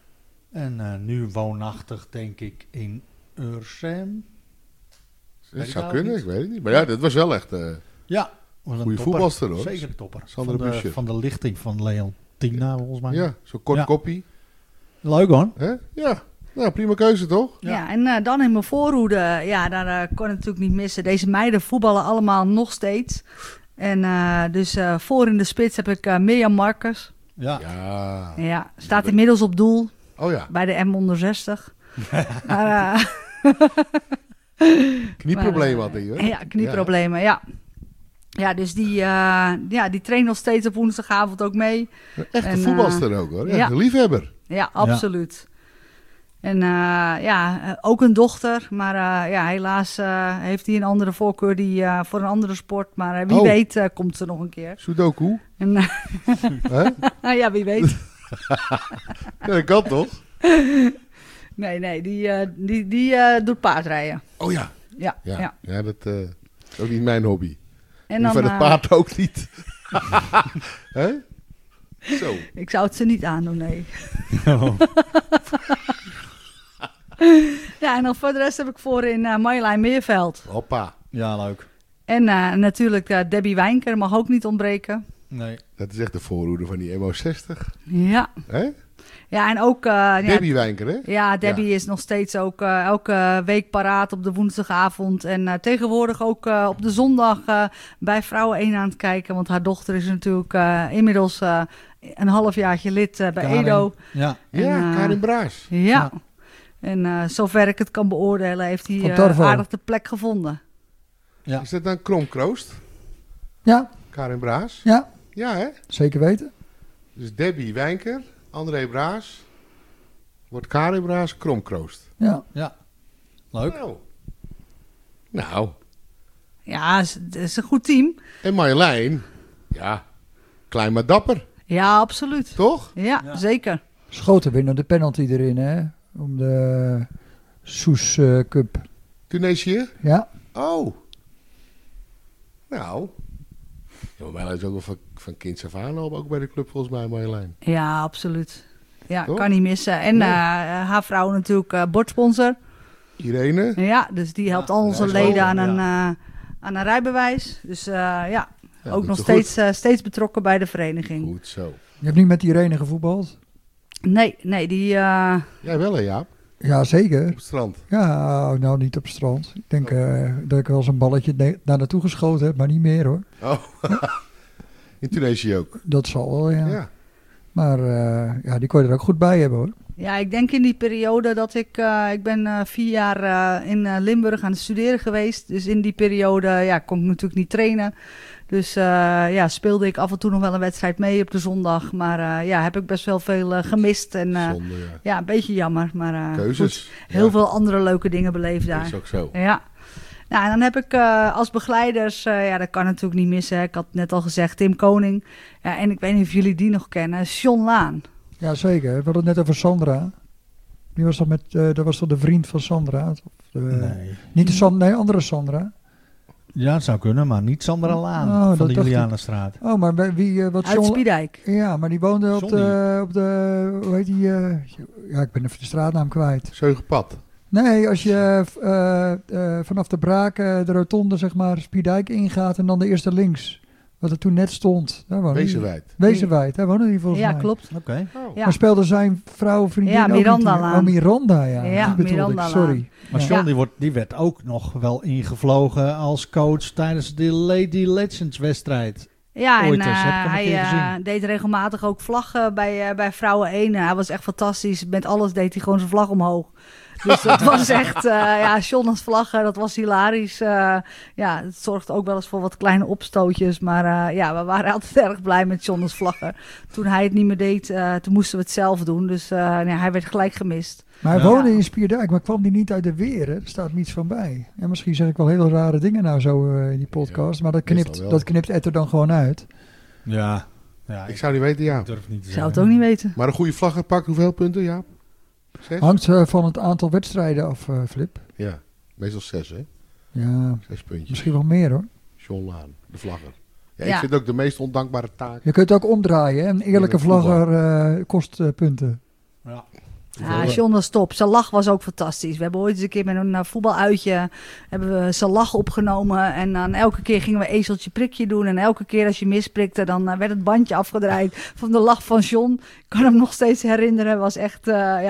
Speaker 1: En nu woonachtig denk ik in Ursem.
Speaker 3: Dat
Speaker 1: ik
Speaker 3: zou
Speaker 1: nou
Speaker 3: kunnen,
Speaker 1: niet.
Speaker 3: ik weet het niet. Maar ja, dat was wel echt...
Speaker 1: Ja. Was een
Speaker 3: Goeie
Speaker 1: topper.
Speaker 3: voetbalster, hoor.
Speaker 1: Zeker een topper.
Speaker 3: Sandra Buscher.
Speaker 1: Van de lichting van Leontina volgens mij.
Speaker 3: Ja, zo'n kort
Speaker 1: Ja.
Speaker 3: koppie.
Speaker 1: Leuk hoor.
Speaker 3: Hè? Ja. Nou, prima keuze toch?
Speaker 4: Ja, en dan in mijn voorhoede, daar kon ik natuurlijk niet missen. Deze meiden voetballen allemaal nog steeds. En dus voor in de spits heb ik Mirjam Markers.
Speaker 1: Ja.
Speaker 3: Ja.
Speaker 4: Ja, staat inmiddels op doel
Speaker 3: Oh ja.
Speaker 4: bij de M160. Maar,
Speaker 3: Knieprobleem had hij, hoor.
Speaker 4: ja, knieproblemen, ja. Ja, dus die traint nog steeds op woensdagavond ook mee.
Speaker 3: Echte
Speaker 4: En,
Speaker 3: voetbalster ook, hoor. Ja,
Speaker 4: ja.
Speaker 3: een liefhebber.
Speaker 4: Ja, absoluut. En ook een dochter, maar helaas heeft hij een andere voorkeur voor een andere sport. Maar wie weet komt ze nog een keer.
Speaker 3: Sudoku.
Speaker 4: En,
Speaker 3: Hè?
Speaker 4: ja, wie weet.
Speaker 3: Ja, dat kan toch?
Speaker 4: Nee, die doet paardrijden.
Speaker 3: Oh ja.
Speaker 4: Ja.
Speaker 3: Ja, dat is ook niet mijn hobby.
Speaker 4: En
Speaker 3: En van het paard ook niet. Hè? Zo.
Speaker 4: Ik zou het ze niet aandoen, nee. Ja, en dan voor de rest heb ik voorin Marjolein Meerveld.
Speaker 3: Hoppa.
Speaker 1: Ja, leuk.
Speaker 4: En natuurlijk Debbie Wijnker mag ook niet ontbreken.
Speaker 1: Nee.
Speaker 3: Dat is echt de voorhoede van die MO60.
Speaker 4: Ja.
Speaker 3: Hè?
Speaker 4: Ja, en ook...
Speaker 3: Debbie Wijnker, hè?
Speaker 4: Ja, Debbie is nog steeds ook elke week paraat op de woensdagavond. En tegenwoordig ook op de zondag bij Vrouwen 1 aan het kijken. Want haar dochter is natuurlijk inmiddels een halfjaartje lid bij
Speaker 1: Karin.
Speaker 4: Edo.
Speaker 1: Ja.
Speaker 3: Ja, Karin Braas.
Speaker 4: Ja. En zover ik het kan beoordelen heeft
Speaker 2: Van
Speaker 4: hij
Speaker 2: Tarvo.
Speaker 4: aardig de plek gevonden.
Speaker 1: Ja.
Speaker 3: Is dat dan Kromkroost?
Speaker 2: Ja,
Speaker 3: Karin Braas?
Speaker 2: ja,
Speaker 3: Ja, hè?
Speaker 2: zeker weten.
Speaker 3: Dus Debbie Wijnker, André Braas, wordt Karin Braas Kromkroost.
Speaker 2: Ja.
Speaker 1: Ja. Leuk.
Speaker 3: Nou,
Speaker 4: Ja, het is een goed team.
Speaker 3: en Marjolein, ja, klein maar dapper,
Speaker 4: Ja, absoluut.
Speaker 3: toch?
Speaker 4: Ja,
Speaker 1: Ja.
Speaker 4: zeker.
Speaker 2: Schoten winnen de penalty erin, hè? Om de Soes Cup.
Speaker 3: Tunesië?
Speaker 2: Ja,
Speaker 3: Oh. Nou. Ja, maar Marjolein is ook wel van kinds af aan al, ook bij de club volgens mij, Marjolein.
Speaker 4: Ja, absoluut. Ja,
Speaker 3: Toch?
Speaker 4: kan niet missen. En
Speaker 3: Nee.
Speaker 4: haar vrouw natuurlijk bordsponsor.
Speaker 3: Irene?
Speaker 4: Ja, dus die helpt al onze
Speaker 1: ja,
Speaker 4: leden
Speaker 1: zo,
Speaker 4: aan een rijbewijs. Dus
Speaker 3: Ja,
Speaker 4: ook
Speaker 3: doet
Speaker 4: nog
Speaker 3: ze
Speaker 4: steeds betrokken bij de vereniging.
Speaker 3: Goed zo.
Speaker 2: je hebt niet met Irene gevoetbald?
Speaker 4: Nee, die...
Speaker 3: Jij wel hè, Jaap?
Speaker 2: Ja, zeker.
Speaker 3: Op het strand.
Speaker 2: Ja, nou niet op het strand. Ik denk dat ik wel eens een balletje daar naartoe geschoten heb, maar niet meer hoor.
Speaker 3: Oh. In Tunesië ook.
Speaker 2: Dat zal wel, ja.
Speaker 3: Ja.
Speaker 2: Maar die kon je er ook goed bij hebben hoor.
Speaker 4: Ja, ik denk in die periode dat ik ben 4 jaar in Limburg aan het studeren geweest. Dus in die periode kon ik natuurlijk niet trainen. Dus speelde ik af en toe nog wel een wedstrijd mee op de zondag. Maar heb ik best wel veel gemist. En
Speaker 3: Zonde, ja.
Speaker 4: een beetje jammer. Maar
Speaker 3: Keuzes.
Speaker 4: goed, heel veel andere leuke dingen beleefd
Speaker 3: Dat
Speaker 4: daar.
Speaker 3: is ook zo.
Speaker 4: Ja. Nou, en dan heb ik als begeleiders, dat kan natuurlijk niet missen. Hè. Ik had net al gezegd, Tim Koning. Ja, en ik weet niet of jullie die nog kennen. John Laan.
Speaker 2: Ja, zeker. We hadden het net over Sandra. Die was dat was toch de vriend van Sandra?
Speaker 1: Nee.
Speaker 2: Niet de andere Sandra.
Speaker 1: Ja, het zou kunnen, maar niet Sandra Laan
Speaker 2: Oh, dat
Speaker 1: van de
Speaker 2: dacht ik.
Speaker 1: Julianenstraat.
Speaker 2: Oh, maar wat
Speaker 4: Uit
Speaker 2: John...
Speaker 4: Spiedijk.
Speaker 2: Ja, maar die woonde op
Speaker 1: Johnny.
Speaker 2: de hoe heet die? Ja, ik ben even de straatnaam kwijt.
Speaker 3: Zeugenpad.
Speaker 2: Nee, als je vanaf de Braak, de rotonde, zeg maar, Spierdijk ingaat en dan de eerste links. Wat er toen net stond. Daar woonde hij.
Speaker 3: Wezenwijd.
Speaker 2: Wezenwijd, daar woonde hij volgens
Speaker 4: Ja,
Speaker 2: mij.
Speaker 4: klopt.
Speaker 1: Oké.
Speaker 3: Oh.
Speaker 4: Ja.
Speaker 2: Maar speelde zijn vrouw, vriendin
Speaker 4: Ja,
Speaker 2: ook niet
Speaker 4: Miranda
Speaker 2: hier?
Speaker 4: Laan.
Speaker 2: Oh, Miranda, ja.
Speaker 4: Ja,
Speaker 2: Die bedoelde
Speaker 4: Miranda
Speaker 2: ik, sorry.
Speaker 4: Laan.
Speaker 1: Maar
Speaker 2: Ja.
Speaker 1: John die werd ook nog wel ingevlogen als coach tijdens de Lady Legends wedstrijd.
Speaker 4: Ja,
Speaker 1: Ooit
Speaker 4: en
Speaker 1: eens, heb ik hem een keer
Speaker 4: hij
Speaker 1: gezien.
Speaker 4: deed regelmatig ook vlaggen bij Vrouwen 1. Hij was echt fantastisch. Met alles deed hij gewoon zijn vlag omhoog. Dus dat was echt, John als vlagger, dat was hilarisch. Ja, het zorgde ook wel eens voor wat kleine opstootjes. Maar we waren altijd erg blij met John als vlagger. Toen hij het niet meer deed, toen moesten we het zelf doen. Dus hij werd gelijk gemist.
Speaker 2: Maar hij
Speaker 1: Ja.
Speaker 2: woonde in Spierdijk, maar kwam die niet uit de Weren? Er staat niets van bij. En misschien zeg ik wel hele rare dingen nou zo in die podcast.
Speaker 3: Ja,
Speaker 2: maar
Speaker 3: meestal wel.
Speaker 2: dat knipt Ed er dan gewoon uit.
Speaker 1: Ja.
Speaker 3: Ik zou niet weten, ja.
Speaker 1: Ik durf niet te
Speaker 4: Ik zou het
Speaker 1: zeggen.
Speaker 4: ook niet weten.
Speaker 3: Maar een goede vlagger pakt hoeveel punten, ja? 6?
Speaker 2: Hangt van het aantal wedstrijden af, Flip.
Speaker 3: Ja, meestal 6, hè?
Speaker 2: Ja,
Speaker 3: 6 puntjes.
Speaker 2: misschien wel meer hoor.
Speaker 3: John Laan, de vlagger. Ja,
Speaker 4: Ja.
Speaker 3: ik vind het ook de meest ondankbare taak.
Speaker 2: Je kunt het ook omdraaien. Hè? Een eerlijke
Speaker 3: Ja, voetbal.
Speaker 2: vlagger kost punten.
Speaker 1: Ja.
Speaker 4: Ja, John was top. Zijn lach was ook fantastisch. We hebben ooit eens een keer met een voetbaluitje hebben we zijn lach opgenomen. En dan elke keer gingen we ezeltje prikje doen. En elke keer als je misprikte, dan werd het bandje afgedraaid van de lach van John. Ik kan hem nog steeds herinneren. Was echt,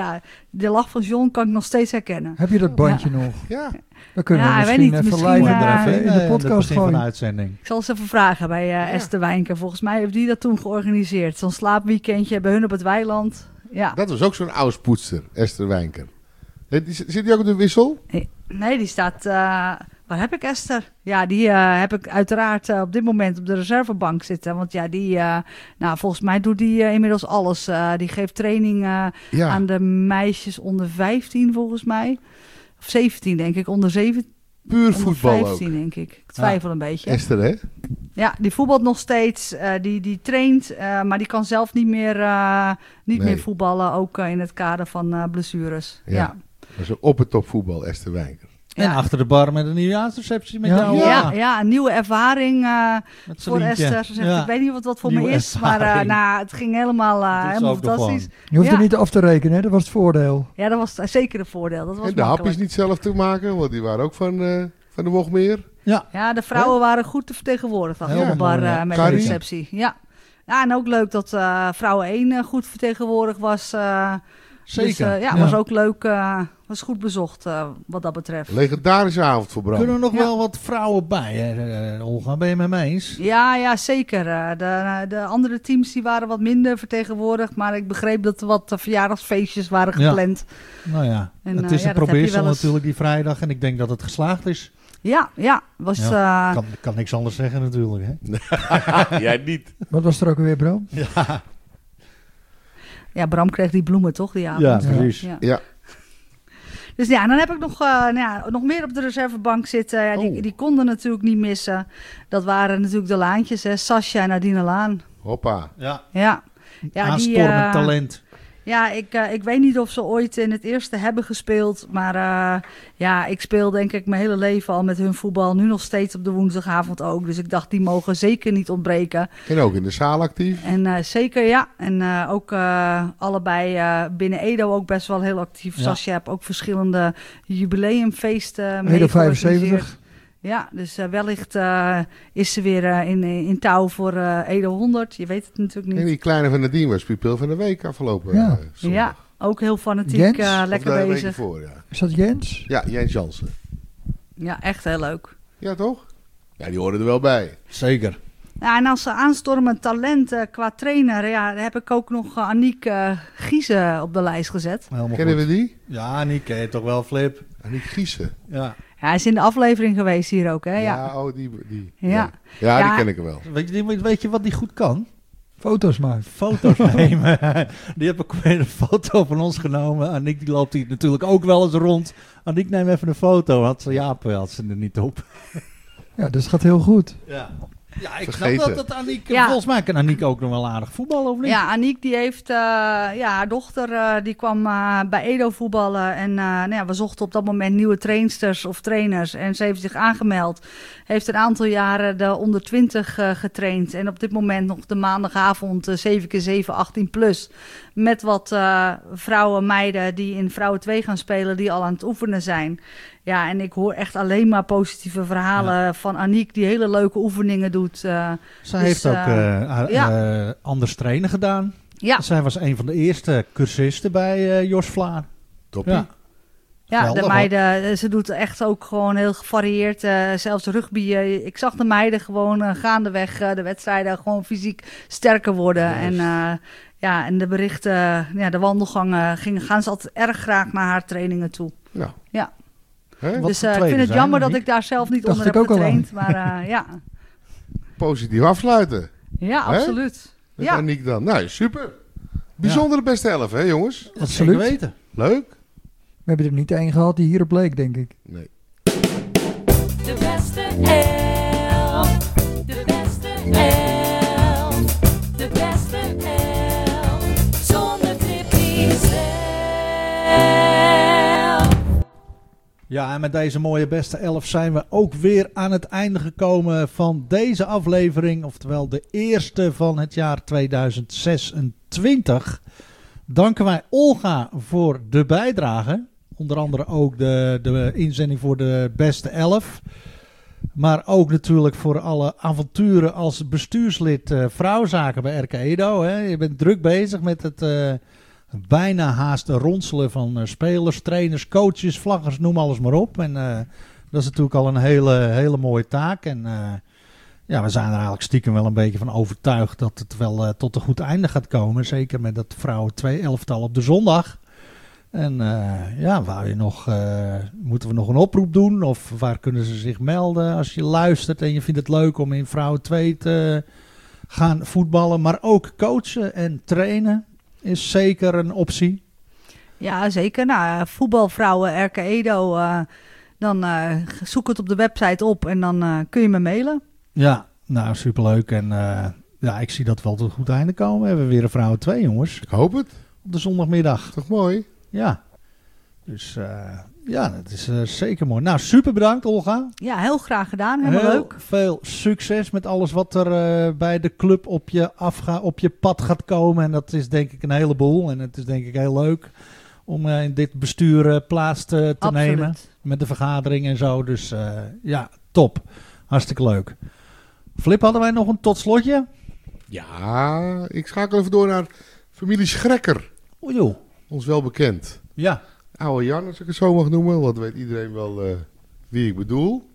Speaker 4: de lach van John kan ik nog steeds herkennen.
Speaker 2: Heb je dat bandje nog?
Speaker 3: Ja,
Speaker 2: Dan kunnen
Speaker 4: Ja,
Speaker 2: we
Speaker 4: ik weet
Speaker 2: misschien
Speaker 4: niet,
Speaker 2: even live
Speaker 4: misschien,
Speaker 2: in de podcast
Speaker 1: van de
Speaker 2: gooien.
Speaker 1: uitzending.
Speaker 4: Ik zal eens even vragen bij Esther Wijnker. Volgens mij heeft die dat toen georganiseerd. Zo'n slaapweekendje bij hun op het weiland. Ja.
Speaker 3: dat was ook zo'n oude spoedster, Esther Wijnker. Zit die ook op de wissel?
Speaker 4: Nee, die staat... waar heb ik Esther? Ja, die heb ik uiteraard op dit moment op de reservebank zitten. Want ja, die... volgens mij doet die inmiddels alles. Die geeft training
Speaker 3: Ja,
Speaker 4: aan de meisjes onder 15 volgens mij. Of 17 denk ik. Onder 17.
Speaker 3: puur
Speaker 4: Onder
Speaker 3: voetbal
Speaker 4: 15
Speaker 3: ook.
Speaker 4: denk ik. Ik twijfel een beetje.
Speaker 3: Esther, hè?
Speaker 4: Ja, die voetbalt nog steeds. Die traint. Maar die kan zelf niet meer
Speaker 3: Nee.
Speaker 4: voetballen. Ook in het kader van blessures.
Speaker 3: Ja.
Speaker 4: Ja.
Speaker 3: Dat is op het top voetbal, Esther Wijnker.
Speaker 1: En
Speaker 4: Ja.
Speaker 1: achter de bar met een nieuwjaarsreceptie met
Speaker 2: Ja.
Speaker 1: jou.
Speaker 4: Ja, een nieuwe ervaring
Speaker 1: Met
Speaker 4: voor
Speaker 1: Celientje.
Speaker 4: Esther. Ze zegt,
Speaker 1: Ja.
Speaker 4: ik weet niet wat dat voor
Speaker 1: Nieuwe
Speaker 4: me is, maar
Speaker 1: ervaring.
Speaker 4: het ging helemaal,
Speaker 1: Dat is
Speaker 4: helemaal
Speaker 1: ook nog
Speaker 4: fantastisch.
Speaker 2: Je hoeft
Speaker 4: Ja.
Speaker 2: er niet af te rekenen, hè? Dat was het voordeel.
Speaker 4: Ja, dat was zeker een voordeel. Dat was
Speaker 3: En de hapjes
Speaker 4: makkelijk.
Speaker 3: niet zelf te maken, want die waren ook van de Wogmeer.
Speaker 4: Ja, de vrouwen waren goed te vertegenwoordigd achter
Speaker 1: Heel
Speaker 4: de bar
Speaker 1: mooi, ja.
Speaker 4: met de
Speaker 3: Carrie?
Speaker 4: receptie. Ja. Ja, en ook leuk dat vrouwen 1 goed vertegenwoordigd was.
Speaker 1: Zeker.
Speaker 4: Dus, was ook leuk. Was goed bezocht wat dat betreft.
Speaker 3: Legendarische avond voor Bram.
Speaker 1: Kunnen er nog
Speaker 4: Ja.
Speaker 1: wel wat vrouwen bij? Hè? Olga, ben je het met me eens?
Speaker 4: Ja, zeker. De andere teams die waren wat minder vertegenwoordigd. Maar ik begreep dat er wat verjaardagsfeestjes waren
Speaker 1: Ja.
Speaker 4: gepland.
Speaker 1: Nou ja,
Speaker 4: En,
Speaker 1: het is
Speaker 4: ja,
Speaker 1: een
Speaker 4: dat heb je
Speaker 1: probeersel
Speaker 4: wel eens.
Speaker 1: natuurlijk die vrijdag. En ik denk dat het geslaagd is.
Speaker 4: Ja. Was,
Speaker 1: Kan niks anders zeggen natuurlijk. Hè?
Speaker 3: Jij niet.
Speaker 2: Wat was er ook alweer, bro?
Speaker 4: ja, Bram kreeg die bloemen toch die avond.
Speaker 1: Ja,
Speaker 2: Ja.
Speaker 1: precies.
Speaker 4: Ja.
Speaker 3: Ja.
Speaker 4: Dus ja, dan heb ik nog meer op de reservebank zitten. Ja, die konden natuurlijk niet missen. Dat waren natuurlijk de laantjes, hè. Sascha en Nadine Laan.
Speaker 3: Hoppa.
Speaker 1: Ja,
Speaker 4: Ja, die,
Speaker 1: aanstormend talent.
Speaker 4: Ja, ik weet niet of ze ooit in het eerste hebben gespeeld. Maar ik speel denk ik mijn hele leven al met hun voetbal. Nu nog steeds op de woensdagavond ook. Dus ik dacht, die mogen zeker niet ontbreken.
Speaker 3: En ook in de zaal actief.
Speaker 4: En zeker, ja. En ook allebei binnen Edo ook best wel heel actief.
Speaker 1: Ja.
Speaker 4: Sascha heeft ook verschillende jubileumfeesten mee
Speaker 2: Edo
Speaker 4: georganiseerd.
Speaker 2: 75.
Speaker 4: Ja, dus wellicht is ze weer in touw voor Edo 100. Je weet het natuurlijk
Speaker 3: En
Speaker 4: niet.
Speaker 3: die kleine van Nadine was pupil van de week afgelopen
Speaker 2: Ja.
Speaker 3: zondag.
Speaker 4: Ja, ook heel fanatiek,
Speaker 2: Jens?
Speaker 4: lekker
Speaker 3: Of de week
Speaker 4: bezig.
Speaker 3: ervoor, ja.
Speaker 2: Is dat Jens?
Speaker 3: Ja, Jens Jansen.
Speaker 4: Ja, echt heel leuk.
Speaker 3: Ja, toch? Ja, die horen er wel bij.
Speaker 1: Zeker.
Speaker 4: Ja, en als aanstormend talent qua trainer, daar heb ik ook nog Aniek Giezen op de lijst gezet.
Speaker 1: Helemaal
Speaker 3: Kennen
Speaker 1: goed.
Speaker 3: we die?
Speaker 1: Ja, die ken je toch wel, Flip?
Speaker 3: Aniek Giezen.
Speaker 1: Ja.
Speaker 4: Ja, hij is in de aflevering geweest hier ook, hè? Ja.
Speaker 3: Ja, oh, die.
Speaker 4: Ja.
Speaker 3: Ja, ja, die
Speaker 4: Ja.
Speaker 3: ken ik wel.
Speaker 1: Weet je wat die goed kan?
Speaker 2: Foto's maken.
Speaker 1: Foto's nemen. Die heb ik weer een foto van ons genomen. Aniek die loopt hier natuurlijk ook wel eens rond. Aniek neem even een foto. Had ze er niet op.
Speaker 2: Ja, dus het gaat heel goed.
Speaker 1: Ja. Ja, ik
Speaker 3: Vergeten.
Speaker 1: snap dat Aniek...
Speaker 4: Ja.
Speaker 1: Volgens mij kan Aniek ook nog wel aardig voetballen, of niet?
Speaker 4: Ja, Aniek die heeft, haar dochter die kwam bij Edo voetballen. En we zochten op dat moment nieuwe trainsters of trainers. En ze heeft zich aangemeld. Heeft een aantal jaren de onder 20 getraind. En op dit moment nog de maandagavond 7x7, 18 plus. Met wat vrouwen, meiden die in Vrouwen 2 gaan spelen, die al aan het oefenen zijn. Ja, en ik hoor echt alleen maar positieve verhalen van Aniek, die hele leuke oefeningen doet.
Speaker 1: Zij
Speaker 4: Dus,
Speaker 1: heeft ook anders trainen gedaan.
Speaker 4: Ja,
Speaker 1: Zij was een van de eerste cursisten bij Jos Vlaar.
Speaker 3: Toppie.
Speaker 1: Ja.
Speaker 4: ja,
Speaker 1: geweldig,
Speaker 4: de meiden, ze doet echt ook gewoon heel gevarieerd. Zelfs rugby. Ik zag de meiden gewoon gaandeweg de wedstrijden gewoon fysiek sterker worden.
Speaker 3: Juist.
Speaker 4: En de berichten, de wandelgangen, gaan ze altijd erg graag naar haar trainingen toe.
Speaker 3: Ja.
Speaker 4: Ja.
Speaker 3: Hè?
Speaker 1: Wat
Speaker 4: Dus
Speaker 1: voor
Speaker 4: ik
Speaker 1: tweede
Speaker 4: vind het
Speaker 1: zijn,
Speaker 4: jammer dat
Speaker 1: Aniek?
Speaker 4: ik daar zelf niet
Speaker 2: Dacht
Speaker 4: onder
Speaker 2: ik
Speaker 4: heb
Speaker 2: ook al
Speaker 4: getraind. Maar ja,
Speaker 3: Positief afsluiten.
Speaker 4: ja,
Speaker 3: Hè?
Speaker 4: absoluut.
Speaker 3: Met
Speaker 4: Ja.
Speaker 3: Aniek dan. Nou, super. Bijzondere beste 11, hè jongens?
Speaker 1: Dat
Speaker 2: Absoluut.
Speaker 1: zeker weten.
Speaker 3: Leuk?
Speaker 2: We hebben er niet één gehad die hierop bleek, denk ik.
Speaker 3: Nee.
Speaker 6: De beste elf. De beste elf. De beste elf. Zonder Tippy zelf.
Speaker 1: Ja, en met deze mooie beste 11 zijn we ook weer aan het einde gekomen van deze aflevering. Oftewel de eerste van het jaar 2026. Danken wij Olga voor de bijdrage. Onder andere ook de inzending voor de beste 11. Maar ook natuurlijk voor alle avonturen als bestuurslid vrouwzaken bij RK Edo. Hè. Je bent druk bezig met het bijna haast ronselen van spelers, trainers, coaches, vlaggers, noem alles maar op. En dat is natuurlijk al een hele mooie taak. En we zijn er eigenlijk stiekem wel een beetje van overtuigd dat het wel tot een goed einde gaat komen. Zeker met dat vrouwen 2 elftal op de zondag. En moeten we nog een oproep doen? Of waar kunnen ze zich melden als je luistert en je vindt het leuk om in vrouwen 2 te gaan voetballen. Maar ook coachen en trainen is zeker een optie.
Speaker 4: Ja, zeker. Nou, voetbalvrouwen RK Edo, dan zoek het op de website op en dan kun je me mailen.
Speaker 1: Ja, nou superleuk. En ik zie dat wel tot een goed einde komen. We hebben weer een vrouwen 2, jongens.
Speaker 3: Ik hoop het.
Speaker 1: Op de zondagmiddag.
Speaker 3: Toch mooi?
Speaker 1: Ja. Dus dat is zeker mooi. Nou, super bedankt, Olga.
Speaker 4: Ja, heel graag gedaan. Helemaal leuk.
Speaker 1: Veel succes met alles wat er bij de club op je pad gaat komen. En dat is denk ik een heleboel. En het is denk ik heel leuk om in dit bestuur plaats te nemen. Met de vergadering en zo. Dus top. Hartstikke leuk. Flip, hadden wij nog een tot slotje?
Speaker 3: Ja, ik schakel even door naar familie Schrekker.
Speaker 1: O joh.
Speaker 3: Ons wel bekend.
Speaker 1: Ja.
Speaker 3: Oude Jan, als ik het zo mag noemen. Want weet iedereen wel wie ik bedoel.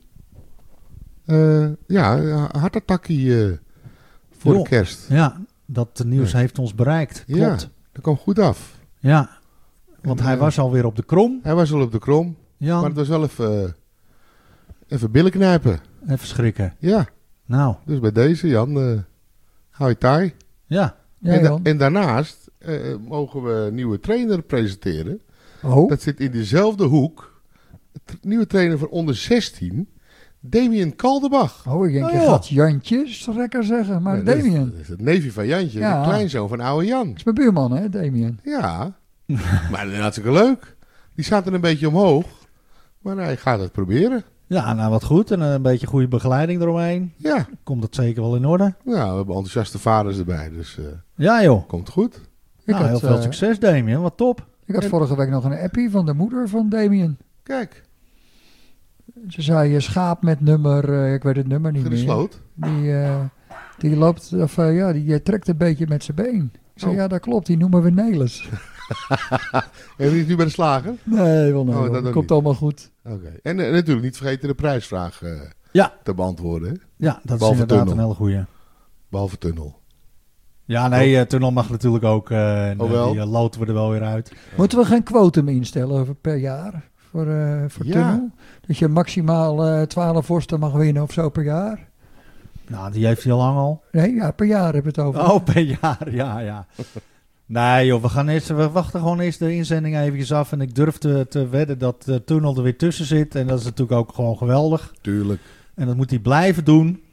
Speaker 3: Hartattakkie voor
Speaker 1: Joh.
Speaker 3: de kerst.
Speaker 1: Ja, dat nieuws heeft ons bereikt.
Speaker 3: Ja,
Speaker 1: Klopt.
Speaker 3: dat kwam goed af.
Speaker 1: Ja. Want
Speaker 3: En,
Speaker 1: hij was alweer op de krom.
Speaker 3: Hij was al op de krom.
Speaker 1: Jan,
Speaker 3: Maar het was wel even billen knijpen.
Speaker 1: even schrikken.
Speaker 3: Ja,
Speaker 1: Nou,
Speaker 3: dus bij deze Jan, hou je taai.
Speaker 1: ja.
Speaker 2: Ja,
Speaker 3: en,
Speaker 2: Jan.
Speaker 3: en daarnaast mogen we een nieuwe trainer presenteren.
Speaker 2: Oh,
Speaker 3: Dat zit in dezelfde hoek. Nieuwe trainer van onder 16, Damien Kaldenbach.
Speaker 2: ik denk,
Speaker 1: Oh,
Speaker 2: je
Speaker 1: joh.
Speaker 2: gaat Jantje lekker zeggen, maar
Speaker 3: Ja, dat
Speaker 2: Damien.
Speaker 3: is het neefje van Jantje,
Speaker 2: Ja.
Speaker 3: de kleinzoon van oude Jan.
Speaker 2: Dat is mijn buurman, hè, Damien.
Speaker 3: Ja, maar dat is hartstikke leuk. Die staat er een beetje omhoog, maar hij gaat het proberen.
Speaker 1: Ja, nou wat goed. En een beetje goede begeleiding eromheen.
Speaker 3: Ja,
Speaker 1: Komt dat zeker wel in orde.
Speaker 3: nou, we hebben enthousiaste vaders erbij, dus
Speaker 1: Ja joh.
Speaker 3: komt goed.
Speaker 1: Nou, heel veel succes Damien. Wat top.
Speaker 2: Ik had vorige week nog een appie van de moeder van Damien.
Speaker 3: Kijk,
Speaker 2: Ze zei schaap met nummer, ik weet het nummer niet
Speaker 3: Gerrie
Speaker 2: meer.
Speaker 3: Sloot.
Speaker 2: Die loopt, die trekt een beetje met zijn been. Ik zei,
Speaker 3: Oh.
Speaker 2: ja dat klopt, die noemen we Nelis.
Speaker 3: En die is nu bij de slager?
Speaker 2: Nee, wel nee,
Speaker 3: Oh,
Speaker 2: hoor.
Speaker 3: dat ook
Speaker 2: Komt
Speaker 3: niet.
Speaker 2: allemaal goed.
Speaker 3: Oké. En natuurlijk niet vergeten de prijsvraag
Speaker 1: Ja.
Speaker 3: te beantwoorden, hè?
Speaker 1: Ja, dat is
Speaker 3: Behalve
Speaker 1: inderdaad
Speaker 3: tunnel.
Speaker 1: een hele goeie.
Speaker 3: Behalve tunnel.
Speaker 1: Ja, nee, tunnel mag natuurlijk ook.
Speaker 3: wel?
Speaker 1: Die loten we er wel weer uit.
Speaker 2: Moeten we geen quotum instellen per jaar voor
Speaker 3: Ja.
Speaker 2: tunnel? Dat je maximaal 12 vorsten mag winnen of zo per jaar?
Speaker 1: Nou, die heeft hij al lang al.
Speaker 2: Nee, ja, per jaar hebben we het over.
Speaker 1: Oh, per jaar. Ja. Nee joh, we wachten gewoon eerst de inzending eventjes af. En ik durf te wedden dat de tunnel er weer tussen zit. En dat is natuurlijk ook gewoon geweldig.
Speaker 3: Tuurlijk.
Speaker 1: En dat moet hij blijven doen.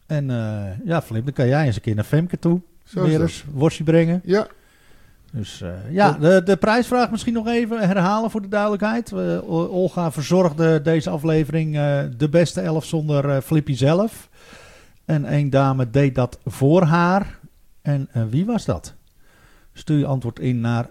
Speaker 1: En Flip, dan kan jij eens een keer naar Femke toe.
Speaker 3: Zo is
Speaker 1: Weer
Speaker 3: dat.
Speaker 1: eens worstje brengen.
Speaker 3: Ja,
Speaker 1: Dus de prijsvraag misschien nog even herhalen voor de duidelijkheid. Olga verzorgde deze aflevering de beste 11 zonder Flippy zelf. En 1 dame deed dat voor haar. En wie was dat? Stuur je antwoord in naar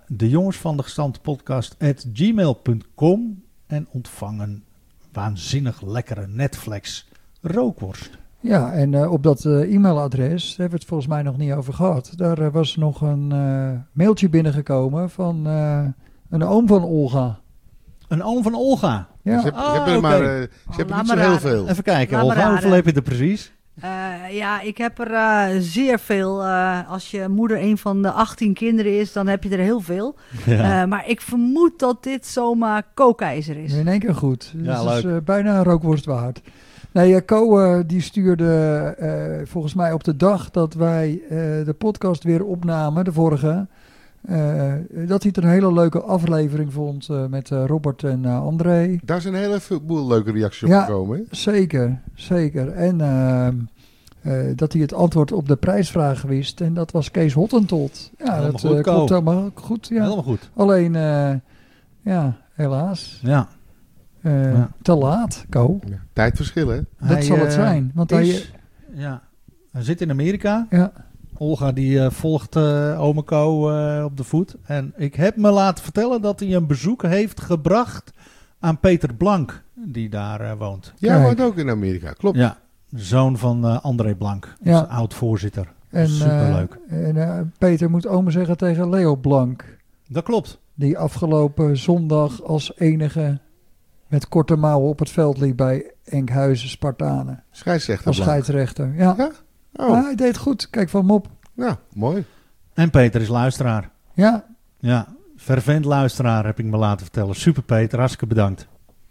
Speaker 1: dejongensvandegestamptepodcast@gmail.com en ontvang een waanzinnig lekkere Netflix rookworst.
Speaker 2: Ja, en op dat e-mailadres, daar hebben we het volgens mij nog niet over gehad. Daar was nog een mailtje binnengekomen van een oom van Olga.
Speaker 1: Een oom van Olga.
Speaker 2: Ja,
Speaker 3: ze hebben er maar ze hebben
Speaker 4: laat
Speaker 3: niet zo
Speaker 4: maar
Speaker 3: heel
Speaker 4: raden.
Speaker 3: veel.
Speaker 1: Even kijken,
Speaker 4: Laat maar
Speaker 1: Olga, hoeveel
Speaker 4: raden.
Speaker 1: heb je er precies?
Speaker 4: Ik heb er zeer veel. Als je moeder een van de 18 kinderen is, dan heb je er heel veel.
Speaker 1: Ja.
Speaker 4: Maar ik vermoed dat dit zomaar kookijzer is.
Speaker 2: in één keer goed.
Speaker 1: Ja,
Speaker 2: Dat is
Speaker 1: leuk.
Speaker 2: bijna een rookworst waard. Nee, Co die stuurde volgens mij op de dag dat wij de podcast weer opnamen, de vorige, dat hij het een hele leuke aflevering vond met Robert en André.
Speaker 3: Daar zijn een hele boel leuke reacties op
Speaker 2: Ja.
Speaker 3: gekomen. Hè?
Speaker 2: Zeker, zeker. En dat hij het antwoord op de prijsvraag wist. En dat was Kees Hottentot. Ja,
Speaker 1: Helemaal
Speaker 2: dat
Speaker 1: goed, Ko.
Speaker 2: klopt helemaal goed. Ja.
Speaker 1: Helemaal goed.
Speaker 2: Alleen, helaas.
Speaker 1: Ja. Ja.
Speaker 2: Te laat, Co.
Speaker 3: Ja. Tijdverschil, hè?
Speaker 2: Dat zal het zijn. Want hij
Speaker 1: zit in Amerika.
Speaker 2: ja,
Speaker 1: Olga die volgt ome Ko op de voet. En ik heb me laten vertellen dat hij een bezoek heeft gebracht aan Peter Blank, die daar woont.
Speaker 3: Ja,
Speaker 2: Kijk.
Speaker 3: woont ook in Amerika, klopt.
Speaker 1: Ja, zoon van André Blank,
Speaker 2: Ja.
Speaker 1: onze oud-voorzitter.
Speaker 2: en,
Speaker 1: Superleuk.
Speaker 2: Peter moet ome zeggen tegen Leo Blank.
Speaker 1: Dat klopt.
Speaker 2: Die afgelopen zondag als enige met korte mouwen op het veld liep bij Enkhuizen Spartanen.
Speaker 3: Scheidsrechter.
Speaker 2: Als
Speaker 3: Blank.
Speaker 2: scheidsrechter. Ja.
Speaker 3: Ja? Oh,
Speaker 2: Maar hij deed goed. Kijk van Mop.
Speaker 3: nou, mooi.
Speaker 1: En Peter is luisteraar.
Speaker 2: Ja,
Speaker 1: Ja, fervent luisteraar heb ik me laten vertellen. Super Peter, hartstikke bedankt.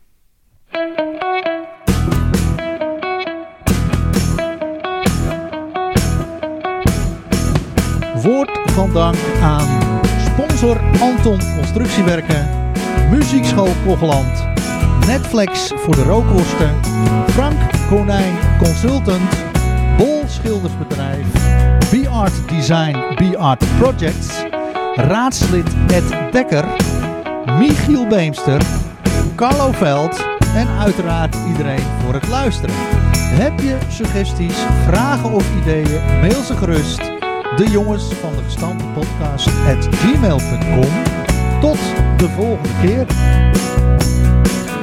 Speaker 1: Woord van dank aan sponsor Anton Constructiewerken, Muziekschool Kogeland, Netflix voor de rookworsten, Frank Konijn Consultant, Bol Schildersbedrijf, B-Art Design, B-Art Projects, raadslid Ed Dekker, Michiel Beemster, Carlo Veld en uiteraard iedereen voor het luisteren. Heb je suggesties, vragen of ideeën, mail ze gerust. De jongens van de gestampte podcast @gmail.com. Tot de volgende keer.